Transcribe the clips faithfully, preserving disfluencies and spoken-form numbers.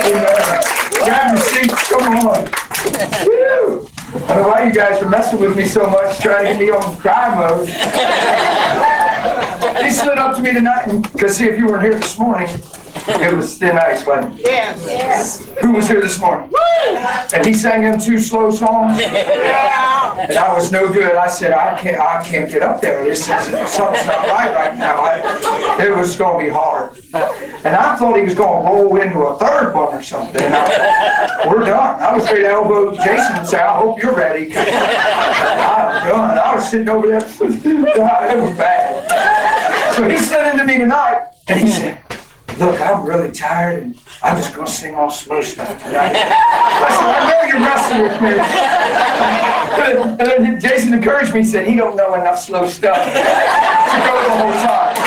Grab your seats, come on. Woo. I don't know why you guys are messing with me so much, trying to get me on cry mode. He stood up to me tonight, because see, if you weren't here this morning, it was thin ice, wasn't it? Yes. Yes. Who was here this morning? And he sang them two slow songs. And I was no good. I said, I can't, I can't get up there. This is, something's not right right now. I, it was going to be hard. And I thought he was going to roll into a third one or something. I, we're done. I was ready to elbow Jason and say, I hope you're ready. I'm done. I was sitting over there. It was bad. So he said into me tonight, and he said, look, I'm really tired, and I'm just going to sing all slow stuff tonight. I said, I know you're messing with me. And then Jason encouraged me, he said, he don't know enough slow stuff to go the whole time.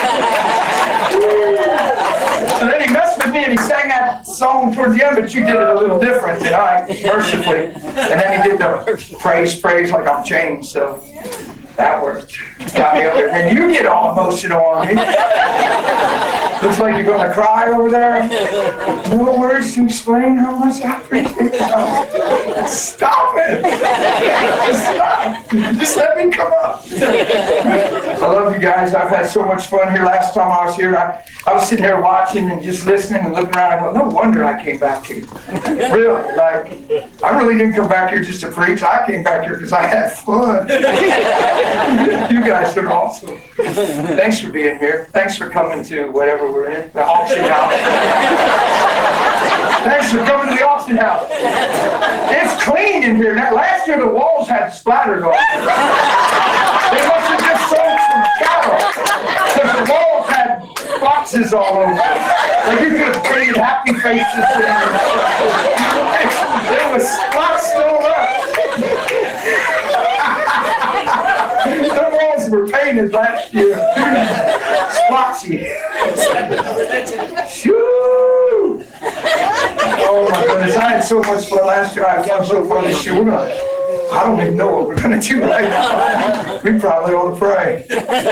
So then he messed with me, and he sang that song towards the end, but you did it a little different tonight, mercifully. And then he did the praise, praise like I'm changed, so that worked. Got me up there. And you get all emotional on me. Looks like you're going to cry over there. No words to explain how much I appreciate it. Stop it. Stop. Just let me come up. I love you guys. I've had so much fun here. Last time I was here, I, I was sitting there watching and just listening and looking around. I go, no wonder I came back here. Really, like, I really didn't come back here just to preach. I came back here because I had fun. You guys are awesome. Thanks for being here. Thanks for coming to whatever we're in, the auction house. Thanks for coming to the auction house. It's clean in here. Now, last year the walls had splatters on them. They must have just sold some cattle, because the walls had boxes all over. Like you could have printed happy faces in. There was spots still up. The walls were painted last year. Splotchy. Shoo! Oh my goodness, I had so much fun last year. I had so fun this year. We're gonna, I don't even know what we're going to do right now. We probably ought to pray.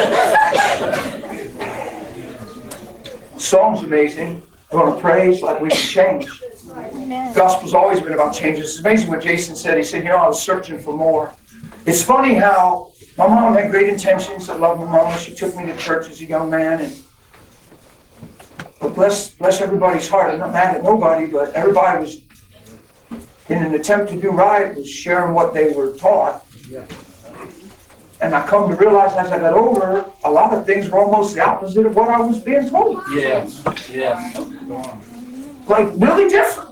Song's amazing. We're going to praise like we can change. The gospel's always been about change. It's amazing what Jason said. He said, you know, I was searching for more. It's funny how my mom had great intentions. I love my mom. She took me to church as a young man. And but bless, bless everybody's heart. I'm not mad at nobody, but everybody was, in an attempt to do right, was sharing what they were taught. Yeah. And I come to realize as I got older, a lot of things were almost the opposite of what I was being told. Yes, yes. Like really different.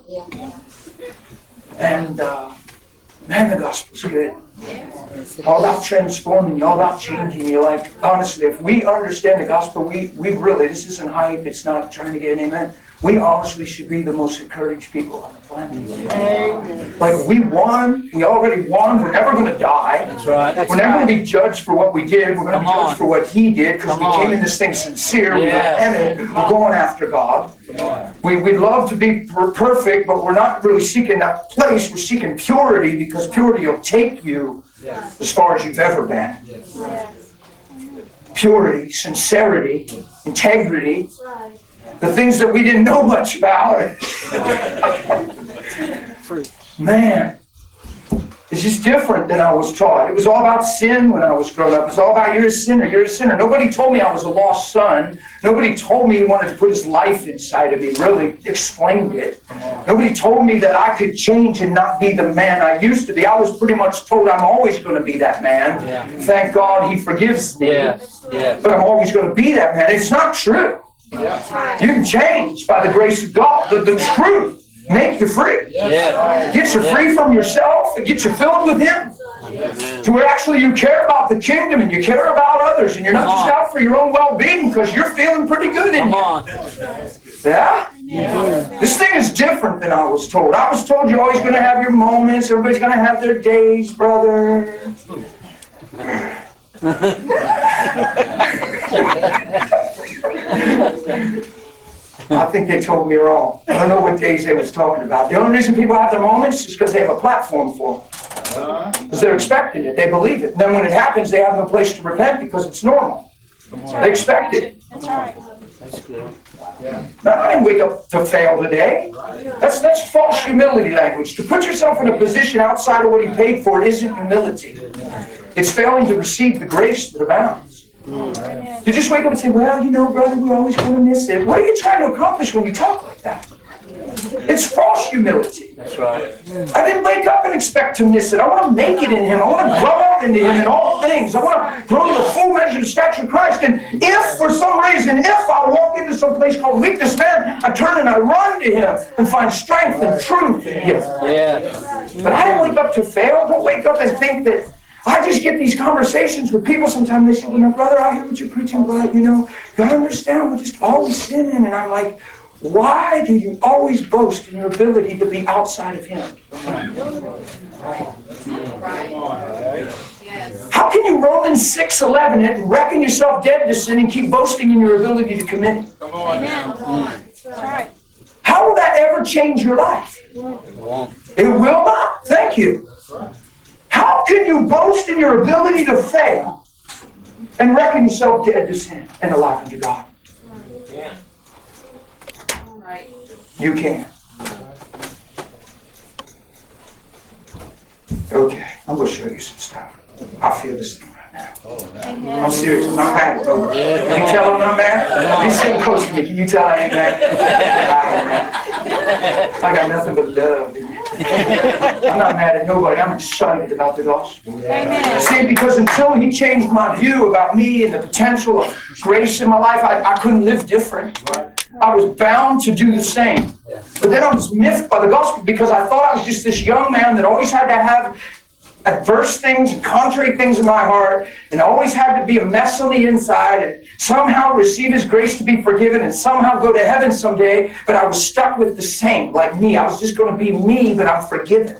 And uh, man, the gospel's good. All about transforming you, all about changing you. Like, honestly, if we understand the gospel, we, we really, this isn't hype, it's not trying to get an amen. We honestly should be the most encouraged people on the planet. Like, we won, we already won, we're never going to die. That's right. That's we're never right. going to be judged for what we did, we're going to be judged for what he did, because we came in this thing sincere, yes. we're, we're going after God. We, we'd love to be per- perfect, but we're not really seeking that place, we're seeking purity, because purity will take you yes. as far as you've ever been. Yes. Purity, sincerity, integrity. The things that we didn't know much about. Man, it's just different than I was taught. It was all about sin when I was growing up. It was all about you're a sinner, you're a sinner. Nobody told me I was a lost son. Nobody told me he wanted to put his life inside of me, really explained it. Nobody told me that I could change and not be the man I used to be. I was pretty much told I'm always going to be that man. Yeah. Thank God he forgives me. Yeah. Yeah. But I'm always going to be that man. It's not true. Yeah. You can change by the grace of God. The, the truth make you free. Yeah. Get you free from yourself and get you filled with him. Yeah. To where actually you care about the kingdom and you care about others and you're not just out for your own well-being because you're feeling pretty good in here. Yeah? Yeah? This thing is different than I was told. I was told you're always going to have your moments. Everybody's going to have their days, brother. I think they told me wrong. I don't know what days they was talking about. The only reason people have their moments is because they have a platform for them. Because they're expecting it. They believe it. And then when it happens, they have no place to repent because it's normal. They expect it. That's good. No, I didn't wake up to fail today. That's, that's false humility language. To put yourself in a position outside of what he paid for isn't humility. It's failing to receive the grace that abounds. You just wake up and say, well, you know, brother, we're always going to miss it. What are you trying to accomplish when you talk like that? It's false humility. That's right. I didn't wake up and expect to miss it. I want to make it in him. I want to grow up into him in all things. I want to grow to the full measure of the stature of Christ. And if, for some reason, if I walk into some place called weakness, man, I turn and I run to him and find strength and truth in him. Yeah. But I didn't wake up to fail. Don't wake up and think that. I just get these conversations with people sometimes. They say, well, brother, I hear what you're preaching, but, you know, you got to understand, we're just always sinning. And I'm like, why do you always boast in your ability to be outside of him? How can you Romans six eleven it and reckon yourself dead to sin and keep boasting in your ability to commit it? Come on now. How will that ever change your life? It will not. Thank you. How can you boast in your ability to fail and reckon yourself dead to sin and alive unto God? You can. Okay, I'm going to show you some stuff. I feel this thing right now. I'm serious. I'm not mad. Bro. Can you tell I'm not mad? He's sitting close to me. Can you tell I ain't mad? I ain't mad. I got nothing but love. I'm not mad at nobody. I'm excited about the gospel. Amen. See, because until he changed my view about me and the potential of grace in my life, I, I couldn't live different. I was bound to do the same. But then I was miffed by the gospel because I thought I was just this young man that always had to have adverse things and contrary things in my heart and always had to be a mess on the inside and somehow receive his grace to be forgiven and somehow go to heaven someday. But I was stuck with the same, like me. I was just going to be me, but I'm forgiven.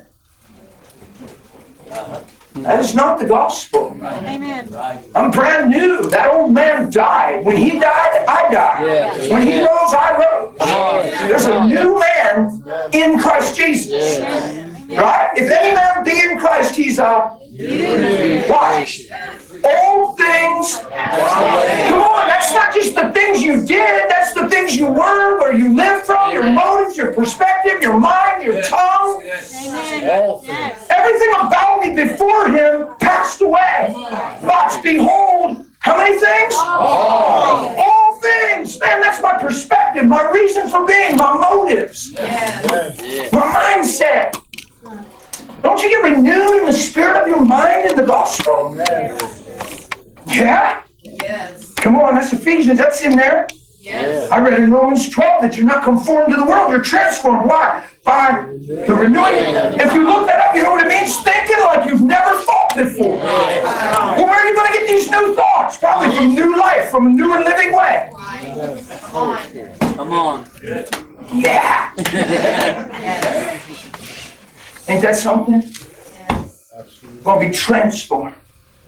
That is not the gospel. Amen. I'm brand new. That old man died. When he died, I died. Yeah. When he rose, I rose. There's a new man in Christ Jesus. Right? If any man be in Christ, he's a why? Old things. Come on, that's not just the things you did. That's the things you were, where you lived from, your motives, your perspective, your mind, your tongue. Everything about me before him passed away. But behold, how many things? All, All things. Man, that's my perspective, my reason for being, my motives, my mindset. Don't you get renewed in the spirit of your mind in the gospel? Yeah? Yes. Come on, that's Ephesians. That's in there. Yes. I read in Romans twelve that you're not conformed to the world. You're transformed. Why? By the renewing. If you look that up, you know what it means? Thinking like you've never thought before. Well, where are you going to get these new thoughts? Probably from new life, from a new and living way. Come on. Yeah. Ain't that something? We're going to be transformed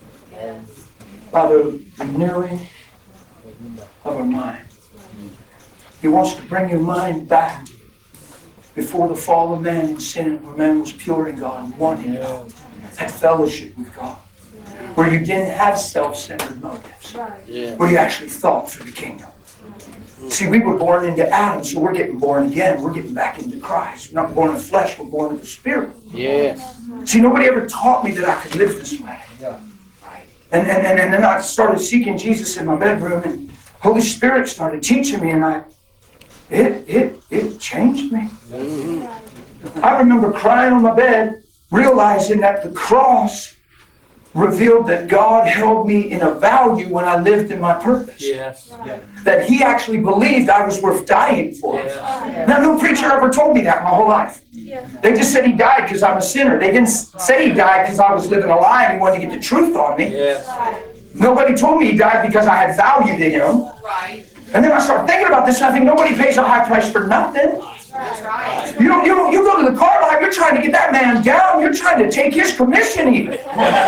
by the renewing of our mind. He wants to bring your mind back before the fall of man and sin, where man was pure in God and wanted God, had fellowship with God, where you didn't have self-centered motives, where you actually thought for the kingdom. See, we were born into Adam, so we're getting born again. We're getting back into Christ. We're not born in flesh, we're born in the Spirit. Yes. See, nobody ever taught me that I could live this way. And, and, and, and then I started seeking Jesus in my bedroom, and Holy Spirit started teaching me, and I, it, it, it changed me. Mm-hmm. I remember crying on my bed, realizing that the cross revealed that God held me in a value when I lived in my purpose. Yes. That he actually believed I was worth dying for. Yeah. Now, no preacher ever told me that my whole life. They just said he died because I'm a sinner. They didn't say he died because I was living a lie and he wanted to get the truth on me. Yes. Nobody told me he died because I had value to him. Right. And then I started thinking about this, and I think nobody pays a high price for nothing. That's right. You don't, you don't, you go to the car lot, you're trying to get that man down. You're trying to take his commission even.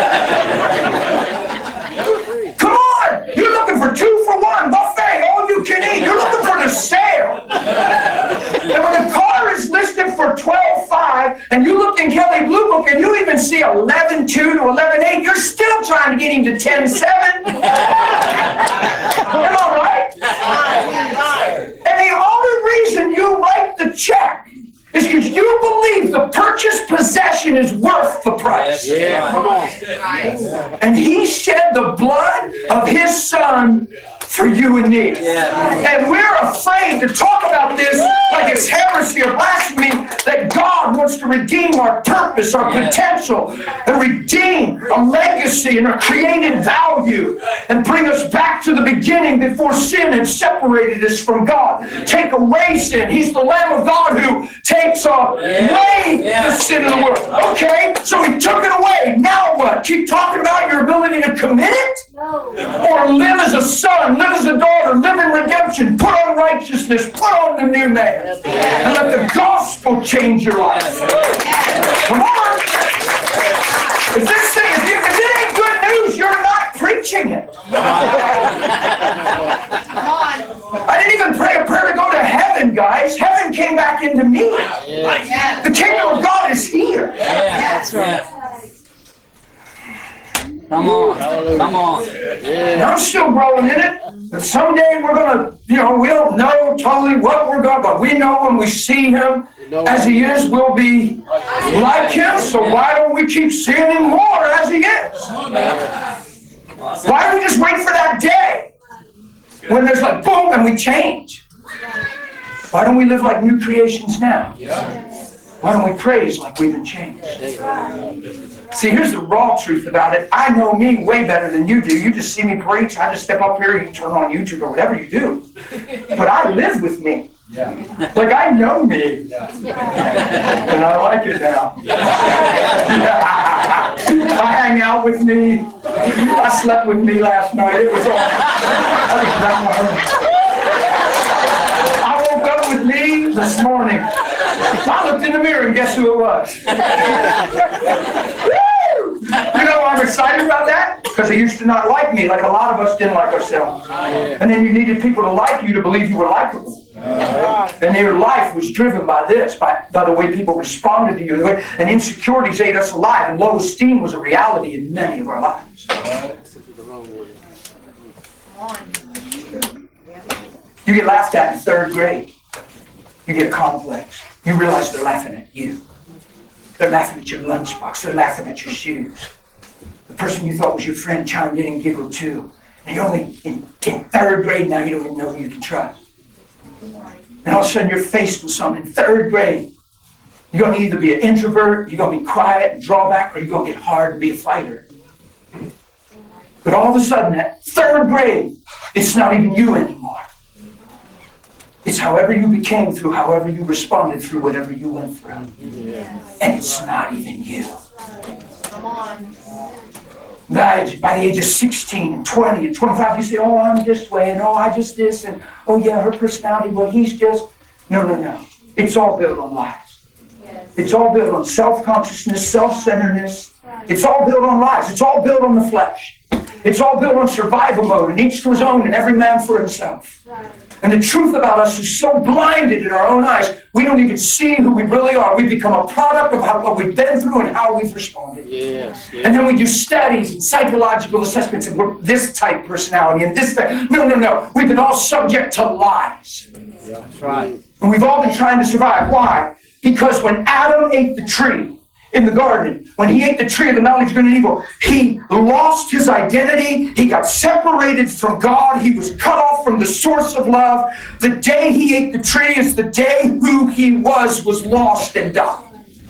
Come on! You're looking for two for one buffet, all you can eat. You're looking for the sale. And when the car is listed for twelve five, and you look in Kelley Blue Book and you even see eleven two to eleven eight, you're still trying to get him to ten seven. Am I right? salvation is worth the price. Yeah, come on. And he shed the blood of his son for you and me. Yeah. And we're afraid to talk about this like it's heresy or blasphemy, that God wants to redeem our purpose, our potential, and redeem a legacy and a created value, and bring us back to the beginning before sin had separated us from God. Take away sin. He's the Lamb of God who takes away the sin of the world. Okay, so he took it away. Now what? Keep talking about your ability to commit it? Or live as a son, live as a daughter, live in redemption, put on righteousness, put on the new man, and let the gospel change your life. Come on. If this thing, if, you, if it ain't good news, you're not preaching it. Come on. I didn't even pray a prayer to go to heaven, guys. Heaven came back into me. Yes. The kingdom of God is here. That's right. Come on. Come on. And I'm still growing in it. But someday we're going to, you know, we don't know totally what we're going to, but we know when we see him as he is, we'll be like him. So why don't we keep seeing him more as he is? Why don't we just wait for that day when there's like boom and we change? Why don't we live like new creations now? Why don't we praise like we've been changed? See, here's the raw truth about it. I know me way better than you do. You just see me preach. I just step up here, you turn on YouTube or whatever you do. But I live with me. Like I know me. And I like it now. I hang out with me. I slept with me last night. It was all. I woke up with me this morning. I looked in the mirror and guess who it was? Woo! You know why I'm excited about that? Because they used to not like me, like a lot of us didn't like ourselves. And then you needed people to like you to believe you were likable. And your life was driven by this, by, by the way people responded to you. And insecurities ate us alive, and low esteem was a reality in many of our lives. You get laughed at in third grade. You get a complex. You realize they're laughing at you. They're laughing at your lunchbox. They're laughing at your shoes. The person you thought was your friend chimed in and giggled too. And you're only in, in third grade now, you don't even know who you can trust. And all of a sudden you're faced with something in third grade. You're going to either be an introvert, you're going to be quiet and draw back, or you're going to get hard and be a fighter. But all of a sudden, at third grade, it's not even you anymore. It's however you became through, however you responded through whatever you went through. And it's not even you. Come on. Guys, by the age of sixteen and twenty and twenty-five, you say, oh, I'm this way, and oh, I just this, and oh, yeah, her personality, well, he's just... No, no, no. It's all built on lies. It's all built on self-consciousness, self-centeredness. It's all built on lies. It's all built on the flesh. It's all built on survival mode, and each to his own, and every man for himself. And the truth about us is so blinded in our own eyes, we don't even see who we really are. We become a product of how, what we've been through and how we've responded. Yes, yes. And then we do studies and psychological assessments, and we're this type personality and this type. No, no, no. We've been all subject to lies. That's right. And we've all been trying to survive. Why? Because when Adam ate the tree in the garden, when he ate the tree of the knowledge of good and evil, he lost his identity. He got separated from God. He was cut off from the source of love. The day he ate the tree is the day who he was was lost and died.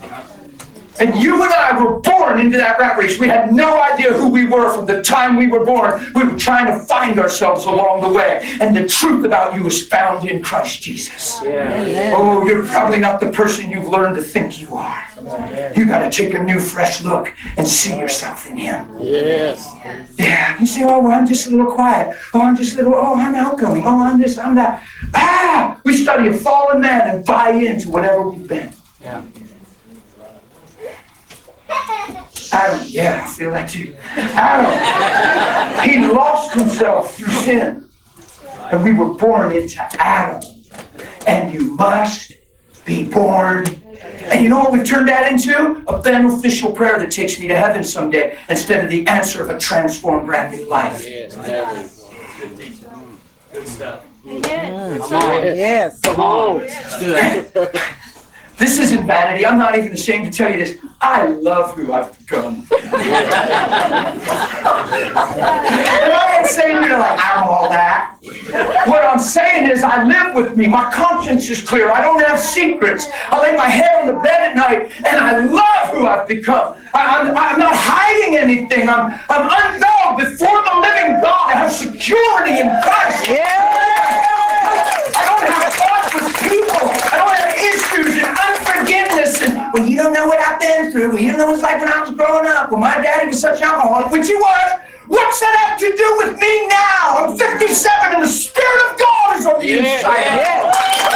And you and I were born into that rat race. We had no idea who we were from the time we were born. We were trying to find ourselves along the way. And the truth about you is found in Christ Jesus. Yeah. Oh, you're probably not the person you've learned to think you are. You got to take a new, fresh look and see yourself in Him. Yes. Yeah. You say, oh, well, I'm just a little quiet. Oh, I'm just a little, oh, I'm outgoing. Oh, I'm this, I'm that. Ah! We study a fallen man and buy into whatever we've been. Yeah. Adam, yeah, I feel that too. Adam, he lost himself through sin. And we were born into Adam. And you must be born. And you know what we've turned that into? A beneficial prayer that takes me to heaven someday instead of the answer of a transformed, brand new life. Yes, definitely. Good stuff. Come on. Yes. Come on. Let's do it. This isn't vanity. I'm not even ashamed to tell you this. I love who I've become. And I ain't saying you're like, I'm all that. What I'm saying is I live with me. My conscience is clear. I don't have secrets. I lay my head on the bed at night, and I love who I've become. I, I'm, I'm not hiding anything. I'm, I'm unveiled before the living God. I have security in Christ. I don't have thoughts with people. I don't have issues and unforgiveness. And, well, you don't know what I've been through. Well, you don't know what it's like when I was growing up. Well, my daddy was such an alcoholic, which he was. What's that have to do with me now? I'm fifty-seven and the Spirit of God is on the Yeah, inside. yeah.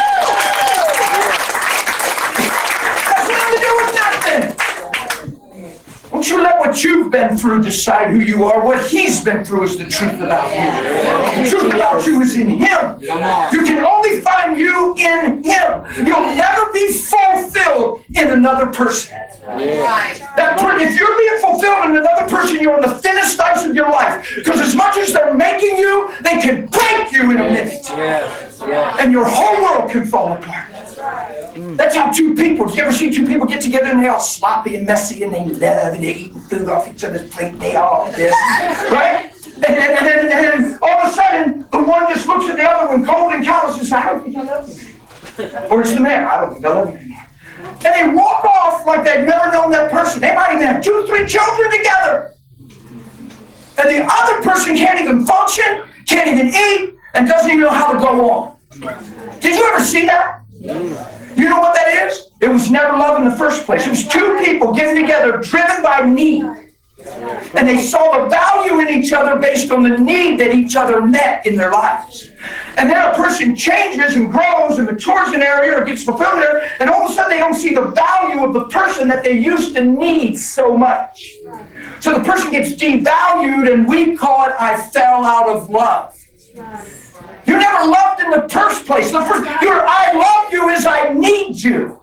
Has nothing to do with nothing. Don't you let what you've been through decide who you are. What he's been through is the truth about you. The truth about you is in him. You can only find you in him. You'll never be fulfilled in another person. Right. That per- if you're being fulfilled in another person, you're on the thinnest ice of your life. Because as much as they're making you, they can break you in a minute. Yes. Yes. And your whole world can fall apart. That's how two people, you ever see two people get together and they're all sloppy and messy and they love and they're eating food off each other's plate and they all this, right? And then and, and, and all of a sudden, the one just looks at the other one cold and callous and says, I don't think I love you. Or it's the man, I don't think I love you anymore. And they walk off like they've never known that person. They might even have two, three children together. And the other person can't even function, can't even eat, and doesn't even know how to go on. Did you ever see that? You know what that is? It was never love in the first place. It was two people getting together, driven by need. And they saw the value in each other based on the need that each other met in their lives. And then a person changes and grows and matures in an area or gets fulfilled there, and all of a sudden they don't see the value of the person that they used to need so much. So the person gets devalued, and we call it, I fell out of love. You never loved in the first place. The first, your I love you is I need you.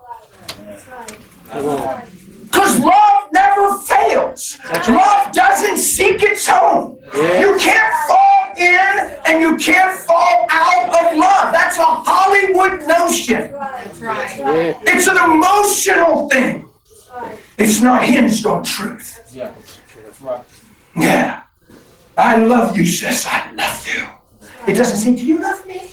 Because love never fails. Love doesn't seek its own. You can't fall in and you can't fall out of love. That's a Hollywood notion. That's right. It's an emotional thing. It's not hinged on truth. Yeah, that's right. Yeah. I love you, sis. I love you. It doesn't say, do you love me?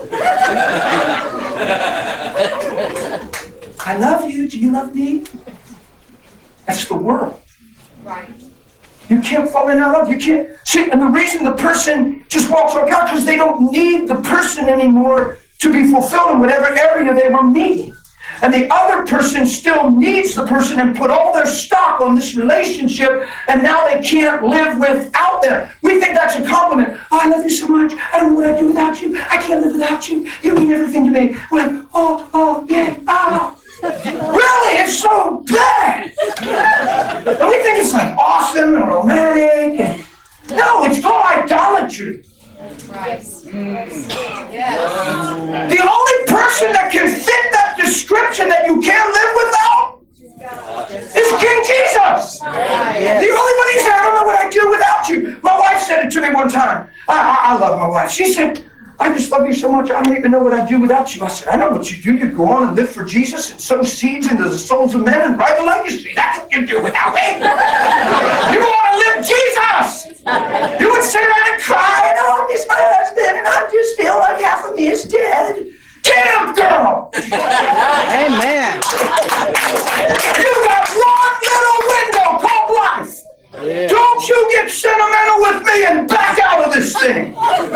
I love you. Do you love me? That's the world. Right. You can't fall in love. You can't. See, and the reason the person just walks on out because they don't need the person anymore to be fulfilled in whatever area they were needing. And the other person still needs the person and put all their stock on this relationship, and now they can't live without them. We think that's a compliment. Oh, I love you so much. I don't know what I'd do without you. I can't live without you. You mean everything to me. We're like, oh, oh, yeah, ah. Really? It's so bad. And we think it's like awesome and romantic. And no, it's called idolatry. Right. Yes. The only person that can fit that description that you can't live without is King Jesus. The only one he said, I don't know what I'd do without you. My wife said it to me one time. I, I, I love my wife. She said, I just love you so much, I don't even know what I'd do without you. I said, I know what you do. You go on and live for Jesus and sow seeds into the souls of men and write a legacy. That's what you do without me. You want to live Jesus. You would sit around and cry, oh, I miss my husband, and I just feel like half of me is dead. Get him, girl. Amen. You got one little window called life. Yeah. Don't you get sentimental with me and back out of this thing.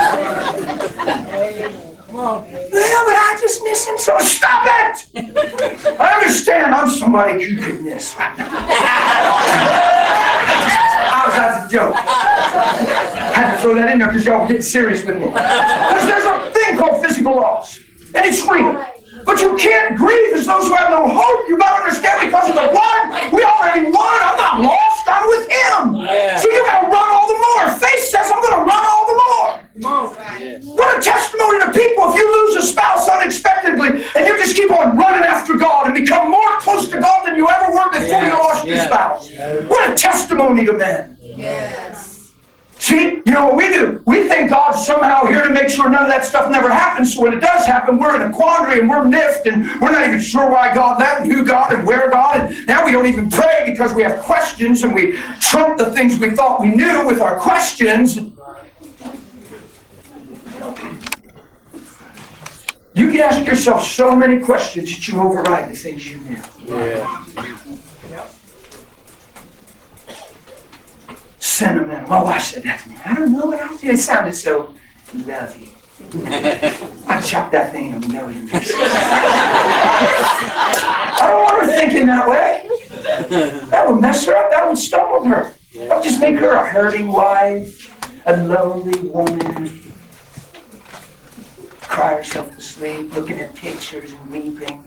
Yeah, but I just miss him, so stop it. I understand I'm somebody you can miss. I was that's a joke. I had to throw that in there because y'all get serious with me. Because there's a thing called physical loss, and it's real. But you can't grieve as those who have no hope. You gotta understand because of the blood, we already won. I'm not lost, I'm with him. Yeah. So you gotta run all the more. Faith says I'm gonna run all the more. Yes. What a testimony to people if you lose a spouse unexpectedly and you just keep on running after God and become more close to God than you ever were before you lost your Yeah. spouse. What a testimony to men. Yes. See, you know what we do? We think God's somehow here to make sure none of that stuff never happens. So when it does happen, we're in a quandary and we're miffed and we're not even sure why God let and who God and where God. And now we don't even pray because we have questions and we trump the things we thought we knew with our questions. You can ask yourself so many questions that you override the things you knew. Yeah. Sentiment. My wife said that to me. I don't know what else. It sounded so lovey. I chopped that thing a million pieces. I don't want her thinking that way. That would mess her up. That would stumble her. That would just make her a hurting wife, a lonely woman. Cry herself to sleep, looking at pictures and weeping.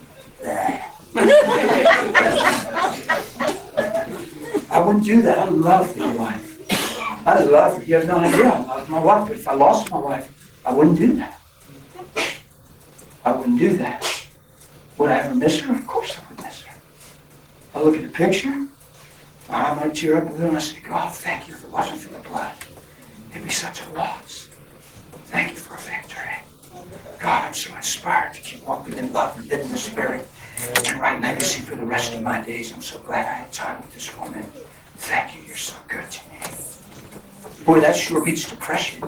I wouldn't do that. I love my wife. I love her. You have no idea. I love my wife. But if I lost my wife, I wouldn't do that. I wouldn't do that. Would I ever miss her? Of course I would miss her. I look at the picture. I might tear up a little and I say, God, thank you for washing through the blood. It'd be such a loss. Thank you for a victory. God, I'm so inspired to keep walking in love and living in the Spirit and write legacy for the rest of my days. I'm so glad I had time with this woman. Thank you. You're so good to me. Boy, that sure beats depression.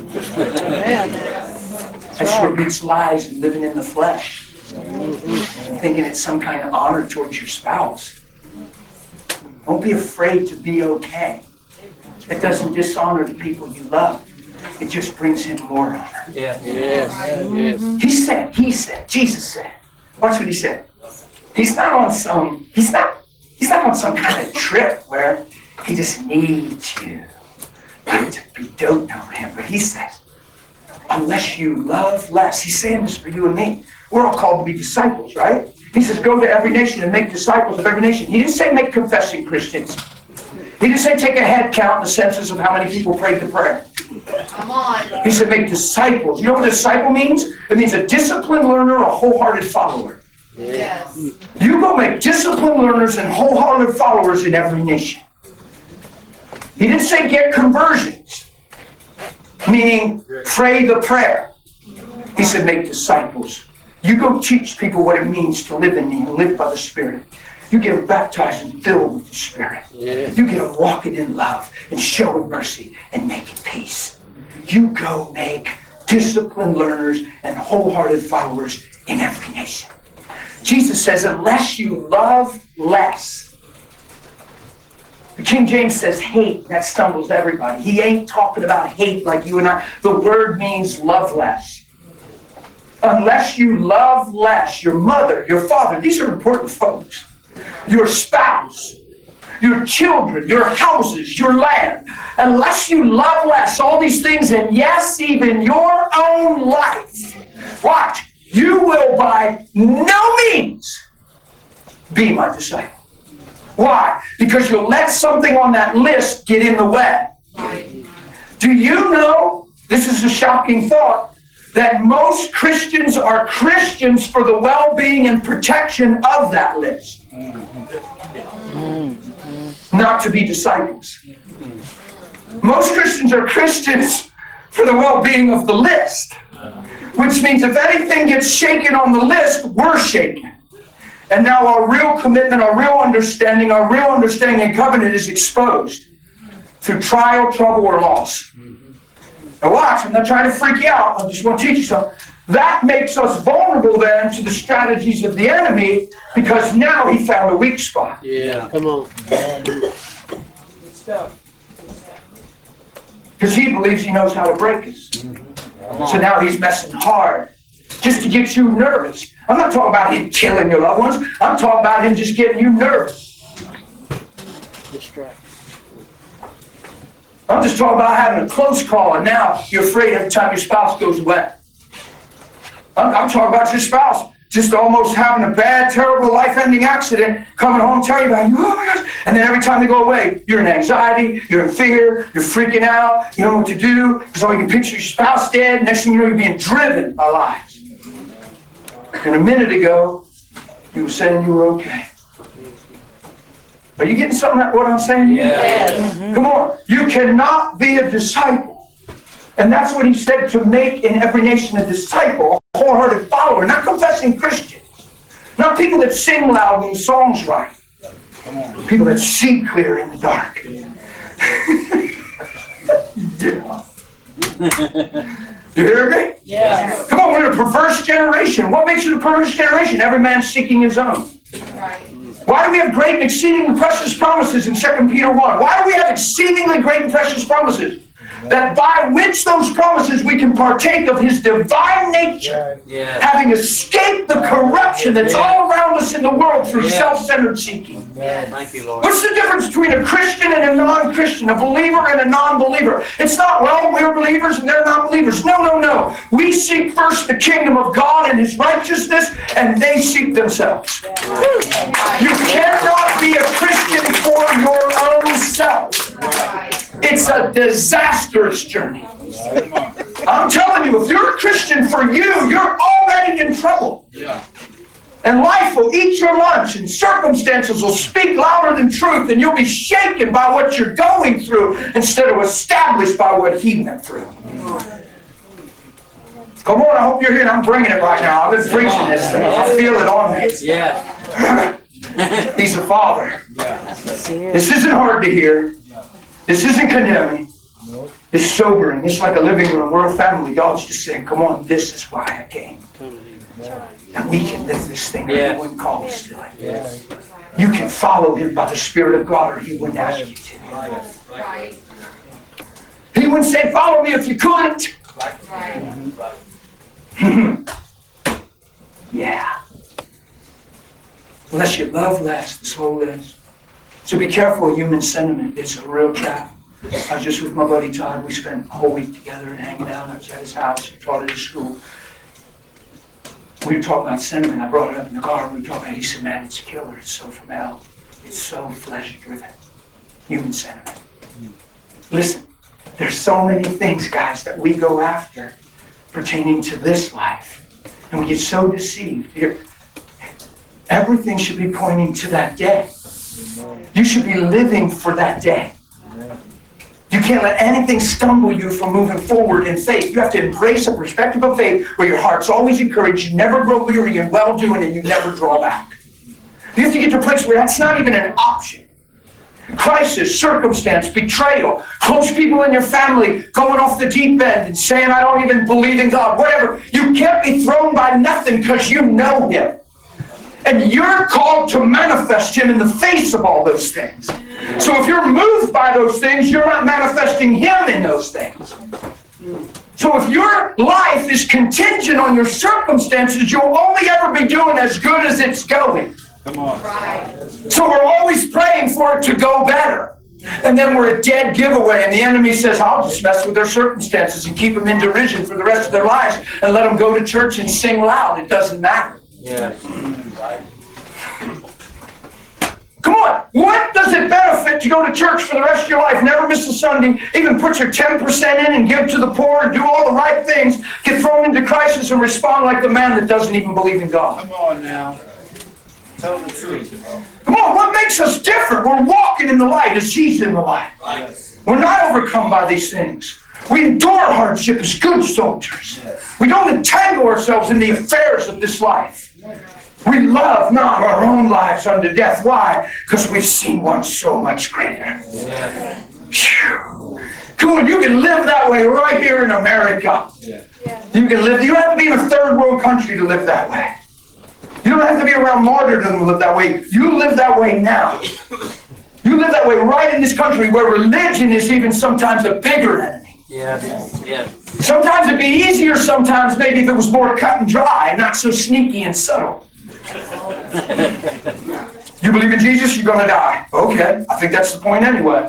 That sure beats lies and living in the flesh. And thinking it's some kind of honor towards your spouse. Don't be afraid to be okay. It doesn't dishonor the people you love. It just brings him more honor. Yeah. Yes. Yes. He said, he said, Jesus said. Watch what he said. He's not on some, he's not, he's not on some kind of trip where he just needs you. You don't know him, but he says, unless you love less. He's saying this for you and me. We're all called to be disciples, right? He says, go to every nation and make disciples of every nation. He didn't say make confessing Christians. He didn't say take a head count in the census of how many people prayed the prayer. Come on. He said make disciples. You know what a disciple means? It means a disciplined learner, a wholehearted follower. Yes. You go make disciplined learners and wholehearted followers in every nation. He didn't say get conversions, meaning pray the prayer. He said make disciples. You go teach people what it means to live in me and live by the Spirit. You get them baptized and filled with the Spirit. Yeah. You get them walking in love and showing mercy and making peace. You go make disciplined learners and wholehearted followers in every nation. Jesus says, unless you love less. The King James says hate. That stumbles everybody. He ain't talking about hate like you and I. The word means love less. Unless you love less, your mother, your father, these are important folks. Your spouse, your children, your houses, your land. Unless you love less, all these things, and yes, even your own life, watch, you will by no means be my disciple. Why? Because you'll let something on that list get in the way. Do you know, this is a shocking thought, that most Christians are Christians for the well-being and protection of that list? Not to be disciples. Most Christians are Christians for the well-being of the list, which means if anything gets shaken on the list, we're shaken. And now our real commitment, our real understanding, our real understanding and covenant is exposed through trial, trouble, or loss. Now watch, I'm not trying to freak you out. I just want to teach you something. That makes us vulnerable then to the strategies of the enemy because now he found a weak spot. Yeah. Come on. Because he believes he knows how to break us. So now he's messing hard just to get you nervous. I'm not talking about him killing your loved ones. I'm talking about him just getting you nervous. Distract. I'm just talking about having a close call and now you're afraid every time your spouse goes away. I'm, I'm talking about your spouse just almost having a bad, terrible, life-ending accident, coming home telling you about, oh my gosh, and then every time they go away, you're in anxiety, you're in fear, you're freaking out, you don't know what to do, because all you can picture your spouse dead, next thing you know, you're being driven by lies. And a minute ago, you were saying you were okay. Are you getting something of what I'm saying? Yes. Come on. You cannot be a disciple. And that's what he said, to make in every nation a disciple, a wholehearted follower, not confessing Christians. Not people that sing loud when the song's right. People that see clear in the dark. You hear me? Yes. Come on, we're in a perverse generation. What makes it a perverse generation? Every man seeking his own. Right. Why do we have great and exceedingly precious promises in Second Peter one? Why do we have exceedingly great and precious promises? That by which those promises we can partake of his divine nature, Yeah. having escaped the corruption that's all around us in the world through Yeah. self-centered seeking. Thank you, Lord. What's the difference between a Christian and a non-Christian, a believer and a non-believer? It's not, well, we're believers and they're non-believers. No, no, no. We seek first the kingdom of God and his righteousness, and they seek themselves. You cannot be a Christian for your own self. Right. It's a disastrous journey. I'm telling you, if you're a Christian for you, you're already in trouble. And life will eat your lunch, and circumstances will speak louder than truth, and you'll be shaken by what you're going through instead of established by what he went through. Come on, I hope you're here. I'm bringing it right now. I've been preaching this thing. I feel it on me. Yeah. He's a father. This isn't hard to hear. This isn't condemning. It's sobering. It's like a living room. We're a family. God's just saying, come on, this is why I came. And we can live this thing. Yeah. He wouldn't call us to it. You can follow him by the Spirit of God, or he wouldn't ask you to. Right. He wouldn't say, follow me if you couldn't. Right. Yeah. Unless you love less, the soul is. So be careful of human sentiment. It's a real trap. I was just with my buddy Todd. We spent a whole week together and hanging out. I was at his house. He taught at his school. We were talking about sentiment. I brought it up in the car. We were talking about, he said, man, it's a killer. It's so from hell. It's so flesh-driven. Human sentiment. Listen, there's so many things, guys, that we go after pertaining to this life. And we get so deceived. Here, everything should be pointing to that day. You should be living for that day. You can't let anything stumble you from moving forward in faith. You have to embrace a perspective of faith where your heart's always encouraged, you never grow weary in well-doing, and you never draw back. You have to get to a place where that's not even an option. Crisis, circumstance, betrayal, close people in your family going off the deep end and saying, I don't even believe in God, whatever. You can't be thrown by nothing because you know him. And you're called to manifest him in the face of all those things. So if you're moved by those things, you're not manifesting him in those things. So if your life is contingent on your circumstances, you'll only ever be doing as good as it's going. Come on. Right. So we're always praying for it to go better. And then we're a dead giveaway, and the enemy says, I'll just mess with their circumstances and keep them in derision for the rest of their lives and let them go to church and sing loud. It doesn't matter. Yeah. Come on, what does it benefit to go to church for the rest of your life, never miss a Sunday, even put your ten percent in and give to the poor and do all the right things, get thrown into crisis and respond like the man that doesn't even believe in God? Come on now. Tell the truth. Come on, what makes us different? We're walking in the light as he's in the light. We're not overcome by these things. We endure hardship as good soldiers. We don't entangle ourselves in the affairs of this life. We love not our own lives unto death. Why? Because we've seen one so much greater. Yeah. Phew. Come on, you can live that way right here in America. You can live, you don't have to be in a third world country to live that way. You don't have to be around martyrdom to live that way. You live that way now. You live that way right in this country where religion is even sometimes a bigger enemy. Yeah. Yeah. Sometimes it'd be easier sometimes maybe if it was more cut and dry and not so sneaky and subtle. You believe in Jesus, you're going to die. Okay, I think that's the point anyway.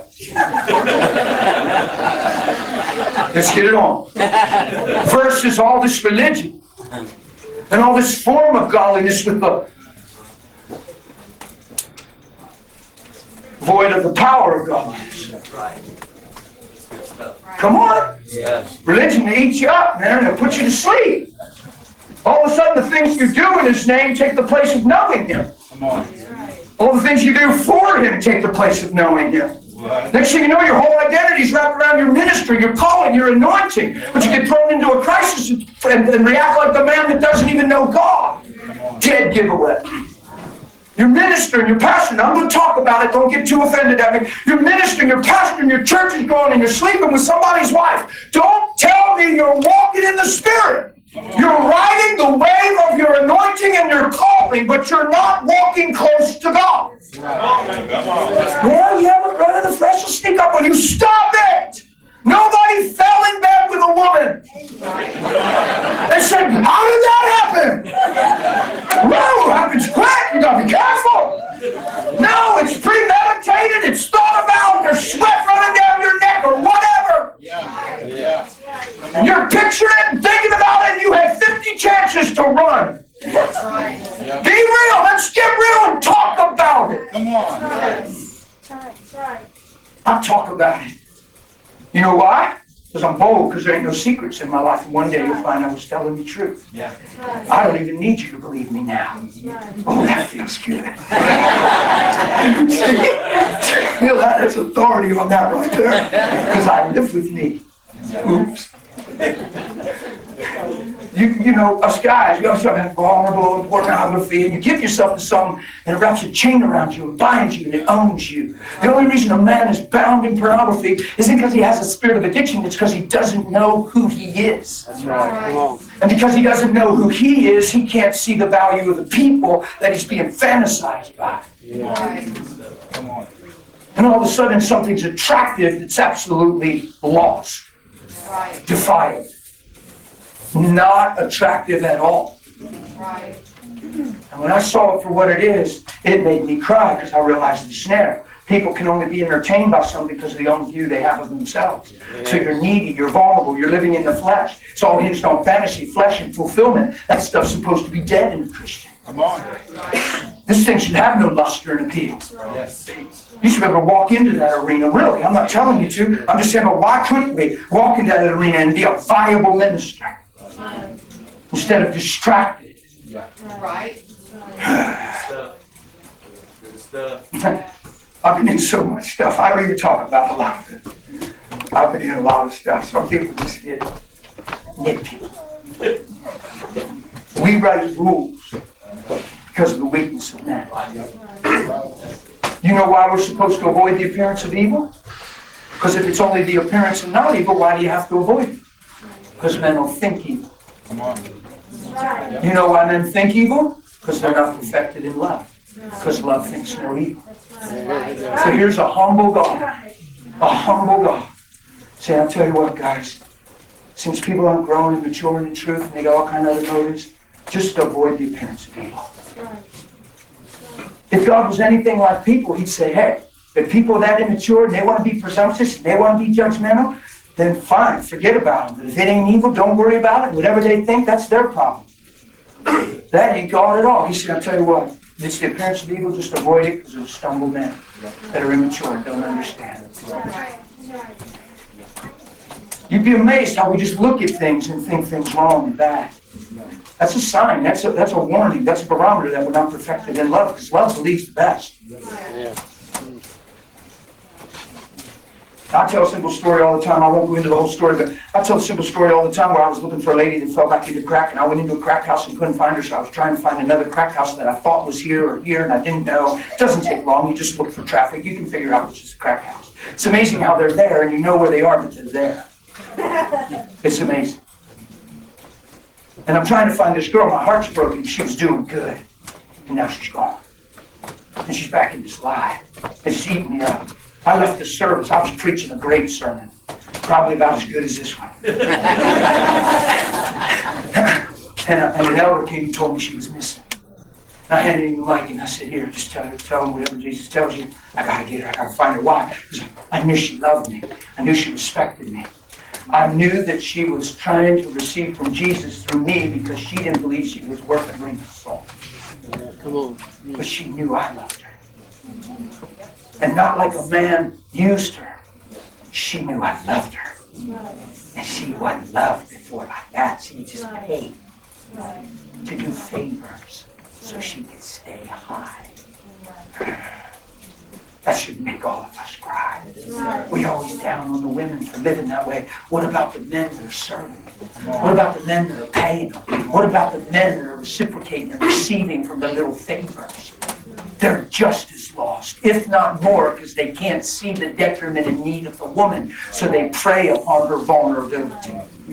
Let's get it on. Versus all this religion and all this form of godliness with the void of the power of godliness. Come on. Yes. Religion will eat you up, man. It'll put you to sleep. All of a sudden, the things you do in his name take the place of knowing him. Come on. All the things you do for Him take the place of knowing Him. Next thing you know, your whole identity is wrapped around your ministry, your calling, your anointing. But you get thrown into a crisis and, and react like the man that doesn't even know God. Dead giveaway. You're ministering, you're pastoring. I'm going to talk about it. Don't get too offended at me. You're ministering, you're pastoring, your church is growing, and you're sleeping with somebody's wife. Don't tell me you're walking in the Spirit. You're riding the wave of your anointing and your calling, but you're not walking close to God. Well, you haven't run in the flesh will sneak up on you. Stop it! Nobody fell in bed with a woman. They said, how did that happen? Whoa, happens quick. You gotta be careful. No, it's premeditated. It's thought about. There's sweat running down your neck or whatever. Yeah. Yeah. And you're picturing it and thinking about it, and you have fifty chances to run. Yeah. Be real. Let's get real and talk about it. Come on. I'll talk about it. You know why? Because I'm bold, because there ain't no secrets in my life. And one day you'll find I was telling the truth. Yeah. I don't even need you to believe me now. Oh, that feels good. Feel that? There's authority on that right there. Because I live with me. Oops. You, you know, us guys, we always talk about vulnerable pornography, and you give yourself to something, and it wraps a chain around you, and binds you, and it owns you. The only reason a man is bound in pornography isn't because he has a spirit of addiction, it's because he doesn't know who he is. That's right. Come on. And because he doesn't know who he is, he can't see the value of the people that he's being fantasized by. Yeah. Come on. And all of a sudden, something's attractive that's absolutely lost, Right. defiled, not attractive at all. Right. And when I saw it for what it is, it made me cry because I realized the snare. People can only be entertained by something because of the own view they have of themselves. So you're needy, you're vulnerable, you're living in the flesh. It's all hinged on fantasy, flesh, and fulfillment. That stuff's supposed to be dead in a Christian. Come on. This thing should have no luster and appeal. Yes. You should be able to walk into that arena, really. I'm not telling you to. I'm just saying, but why couldn't we walk into that arena and be a viable minister instead of distracted? Right. Stuff. Good stuff. I've been in so much stuff. I don't even talk about a lot of it. I've been in a lot of stuff. Some people just get nitpicky. We write rules because of the weakness of man. You know why we're supposed to avoid the appearance of evil? Because if it's only the appearance of not evil, why do you have to avoid it? Because men will think evil. Come on. You know why men think evil? Because they're not perfected in love. Because love thinks no evil. So here's a humble God. A humble God. Say, I'll tell you what, guys. Since people aren't growing and maturing in truth and they got all kinds of other motives, just avoid the appearance of evil. If God was anything like people, he'd say, hey, if people are that immature and they want to be presumptuous and they want to be judgmental, then fine, forget about them. But if it ain't evil, don't worry about it. Whatever they think, that's their problem. That ain't God at all. He said, I'll tell you what, if it's the appearance of evil, just avoid it because it'll stumble men that are immature and don't understand. You'd be amazed how we just look at things and think things wrong and bad. That's a sign. That's a, that's a warning. That's a barometer that we're not perfected in love because love believes the best. I tell a simple story all the time. I won't go into the whole story, but I tell a simple story all the time where I was looking for a lady that fell back into crack, and I went into a crack house and couldn't find her, so I was trying to find another crack house that I thought was here or here, and I didn't know. It doesn't take long. You just look for traffic. You can figure out which is a crack house. It's amazing how they're there, and you know where they are, but they're there. It's amazing. And I'm trying to find this girl. My heart's broken. She was doing good. And now she's gone. And she's back in this lie. It's eating me up. I left the service. I was preaching a great sermon. Probably about as good as this one. and, uh, and an elder came and told me she was missing. And I handed him the mic and I said, here, just tell her, tell him whatever Jesus tells you. I got to get her. I got to find her. Why? Because I knew she loved me. I knew she respected me. I knew that she was trying to receive from Jesus through me because she didn't believe she was worth a grain of salt. Come on. But she knew I loved her. And not like a man used her. She knew I loved her. And she wasn't loved before like that. She just paid to do favors so she could stay high. That should make all of us cry. We always down on the women for living that way. What about the men that are serving? What about the men that are paying them? What about the men that are reciprocating and receiving from the little favors? They're just as lost, if not more, because they can't see the detriment and need of the woman, so they prey upon her vulnerability.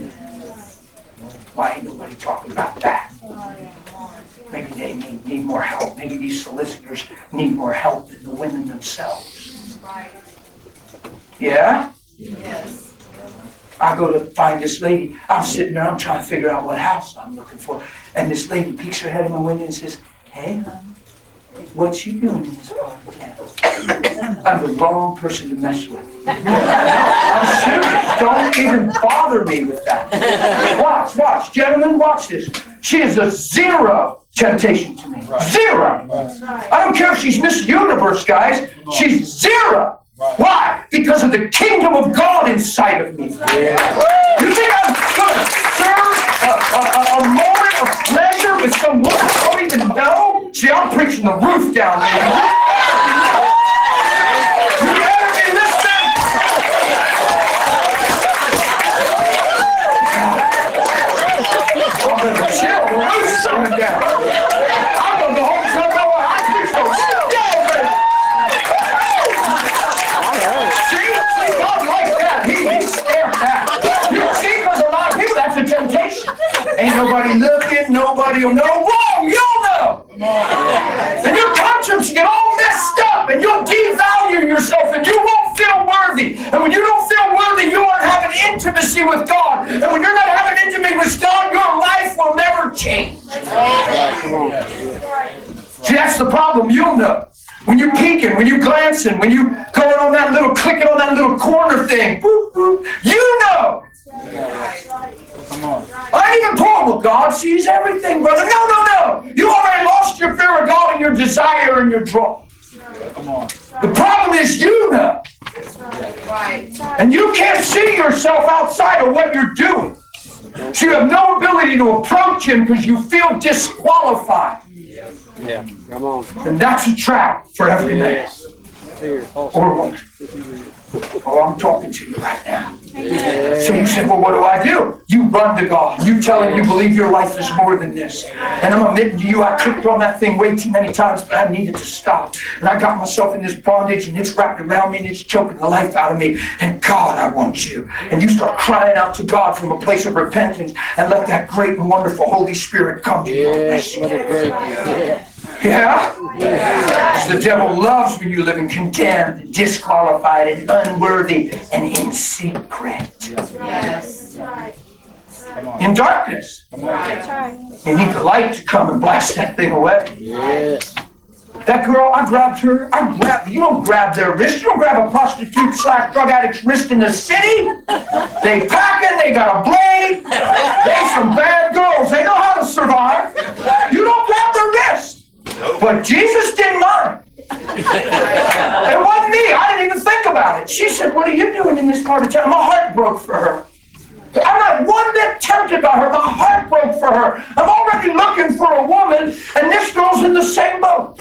Why ain't nobody talking about that? Maybe they need, need more help. Maybe these solicitors need more help than the women themselves. Yeah? Yes. I go to find this lady. I'm sitting there, I'm trying to figure out what house I'm looking for. And this lady peeks her head in my window and says, "Hey, hon, what you doing in this part of town?" I'm the wrong person to mess with. I'm serious. Don't even bother me with that. Watch, watch. Gentlemen, watch this. She is a zero temptation to me. Zero. I don't care if she's Miss Universe, guys. She's zero. Why? Because of the kingdom of God inside of me. You think I'm going to serve a, a, a moment of pleasure with some woman I don't even know? See, I'm preaching the roof down there. You better be listening. I'm going to chill. The roof's coming down. I'm going to go home and tell my wife, I preach the roof down there. See? See, God likes that. He, he stamped that. You see, because a lot of people, that's a temptation. Ain't nobody looking, nobody will know. Wrong, you'll know. And your conscience get all messed up, and you'll devalue yourself, and you won't feel worthy. And when you don't feel worthy, you aren't having intimacy with God. And when you're not having intimacy with God, your life will never change. See, that's the problem. You'll know. When you're peeking, when you're glancing, when you're going on that little, clicking on that little corner thing, boop, boop, you know. Come on. I ain't even Paul with God sees everything, brother. No, no, no. You already lost your fear of God and your desire and your draw. Come on. The problem is you know. Right. And you can't see yourself outside of what you're doing. So you have no ability to approach Him because you feel disqualified. Yeah. Come on. And that's a trap for every man Yes. Here. or woman. Oh, I'm talking to you right now. So you said, well, what do I do? You run to God. You tell Him you believe your life is more than this. And I'm admitting to you, I clicked on that thing way too many times, but I needed to stop. And I got myself in this bondage, and it's wrapped around me, and it's choking the life out of me. And God, I want you. And you start crying out to God from a place of repentance, and let that great and wonderful Holy Spirit come to you. Yes. What a great. Yeah. Yeah? Yes. The devil loves when you live in condemned, disqualified, and unworthy, and in secret. Yes. In darkness. You need the light to come and blast that thing away. Yes. That girl, I grabbed her. I grabbed, you don't grab their wrist. You don't grab a prostitute slash drug addict's wrist in the city. They packing, they got a blade. They some bad girls. They know how to survive. You don't grab their wrist. But Jesus didn't mind. It wasn't me. I didn't even think about it. She said, what are you doing in this part of town? My heart broke for her. I'm not one bit tempted by her. My heart broke for her. I'm already looking for a woman, and this girl's in the same boat.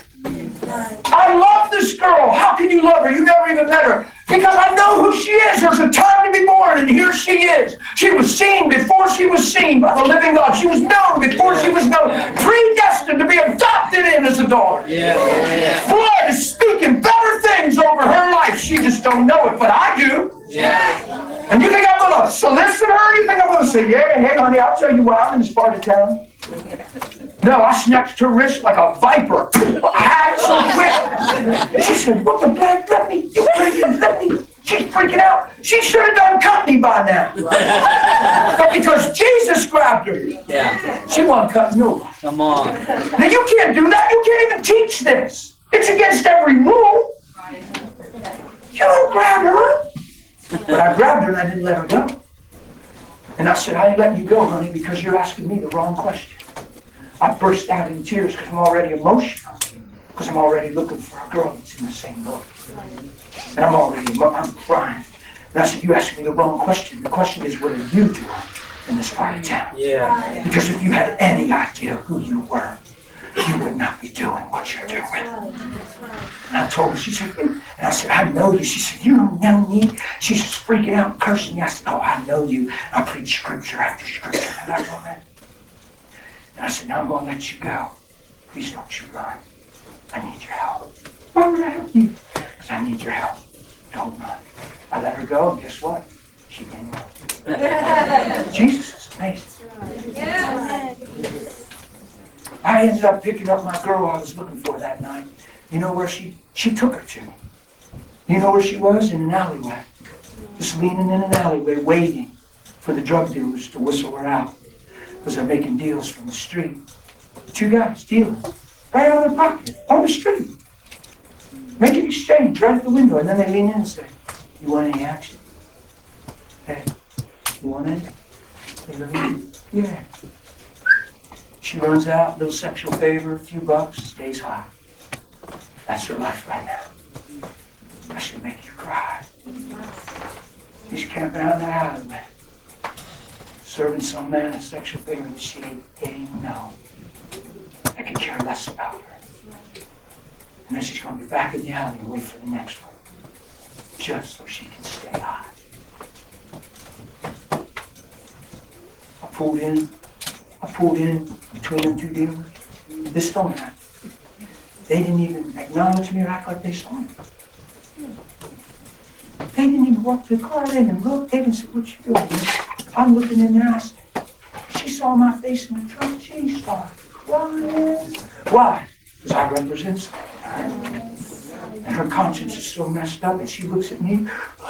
I love this girl. How can you love her? You never even met her. Because I know who she is. There's a time to be born, and here she is. She was seen before she was seen by the living God. She was known before she was known. Predestined to be adopted in as a daughter. Yeah. Yeah. Blood is speaking better things over her life. She just don't know it, but I do. Yeah. And you think I'm going to solicit her? You think I'm going to say, yeah, hey, honey, I'll tell you why I'm in this part of town. No, I snatched her wrist like a viper. I had it so quick. She said, what the black, let me, you freaking, let me. She's freaking out. She should have done company by now. But because Jesus grabbed her, Yeah. she wasn't cutting no. Come on. Now you can't do that. You can't even teach this. It's against every rule. You don't grab her. But I grabbed her and I didn't let her go. And I said, I ain't letting you go, honey, because you're asking me the wrong question. I burst out in tears because I'm already emotional. Because I'm already looking for a girl that's in the same boat. And I'm already, I'm crying. And I said, you asked me the wrong question. The question is, what are you doing in this part of town? Yeah. Because if you had any idea who you were, you would not be doing what you're doing. And I told her, she said, and And I said, I know you. She said, you don't know me. She's just freaking out and cursing me. I said, oh, I know you. I preach scripture after scripture. And I go, and I said, now I'm going to let you go. Please don't you run. I need your help. Why would I help you? Because I need your help. Don't run. I let her go, and guess what? She didn't run. Jesus is amazing. I ended up picking up my girl I was looking for that night. You know where she, she took her to me. You know where she was? In an alleyway. Just leaning in an alleyway, waiting for the drug dealers to whistle her out. Because they're making deals from the street. Two guys dealing. Right out of their pocket. On the street. Making exchange right at the window. And then they lean in and say, you want any action? Hey, you want any? They go, yeah. She runs out, little sexual favor, a few bucks, stays high. That's her life right now. That should make you cry. She's camping out in the alleyway, serving some man a sexual favor that she didn't even know. I could care less about her. And then she's going to be back in the alley and wait for the next one, just so she can stay high. I pulled in. I pulled in between them two dealers. This don't happen. They didn't even acknowledge me or act like they saw me. They didn't even walk to the car. They didn't look. They didn't say, what you doing? I'm looking in there. I said, she saw my face in the truck. She started crying. Why? Because I represent something. And her conscience is so messed up. And she looks at me.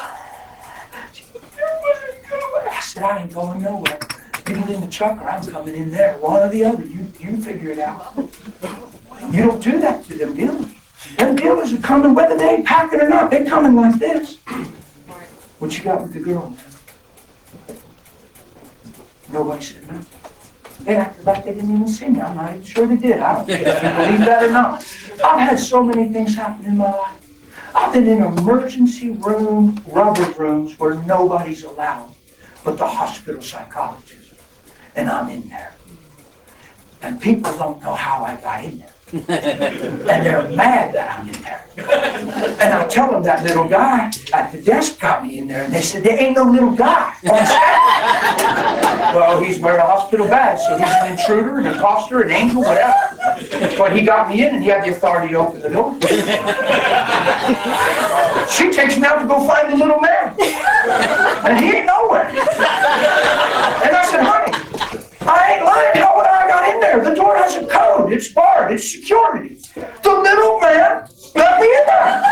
I said, I ain't going nowhere. You get in the truck or I'm coming in there. One or the other. You you figure it out. You don't do that to them dealers. Them dealers are coming whether they ain't packing or not. They're coming like this. What you got with the girl, man? Nobody said nothing. They acted like they didn't even see me. I'm not even sure they did. I don't care if you believe that or not. I've had so many things happen in my life. I've been in emergency room, rubber rooms where nobody's allowed but the hospital psychologist. And I'm in there. And people don't know how I got in there. And they're mad that I'm in there. And I tell them that little guy at the desk got me in there. And they said, there ain't no little guy on staff. Well, he's wearing a hospital badge. So he's an intruder, an imposter, an angel, whatever. But he got me in and he had the authority to open the door. She takes me out to go find the little man. And he ain't nowhere. And I said, honey, I ain't lying. How would I got in there? The door has a code. It's barred. It's security. The little man let me in there.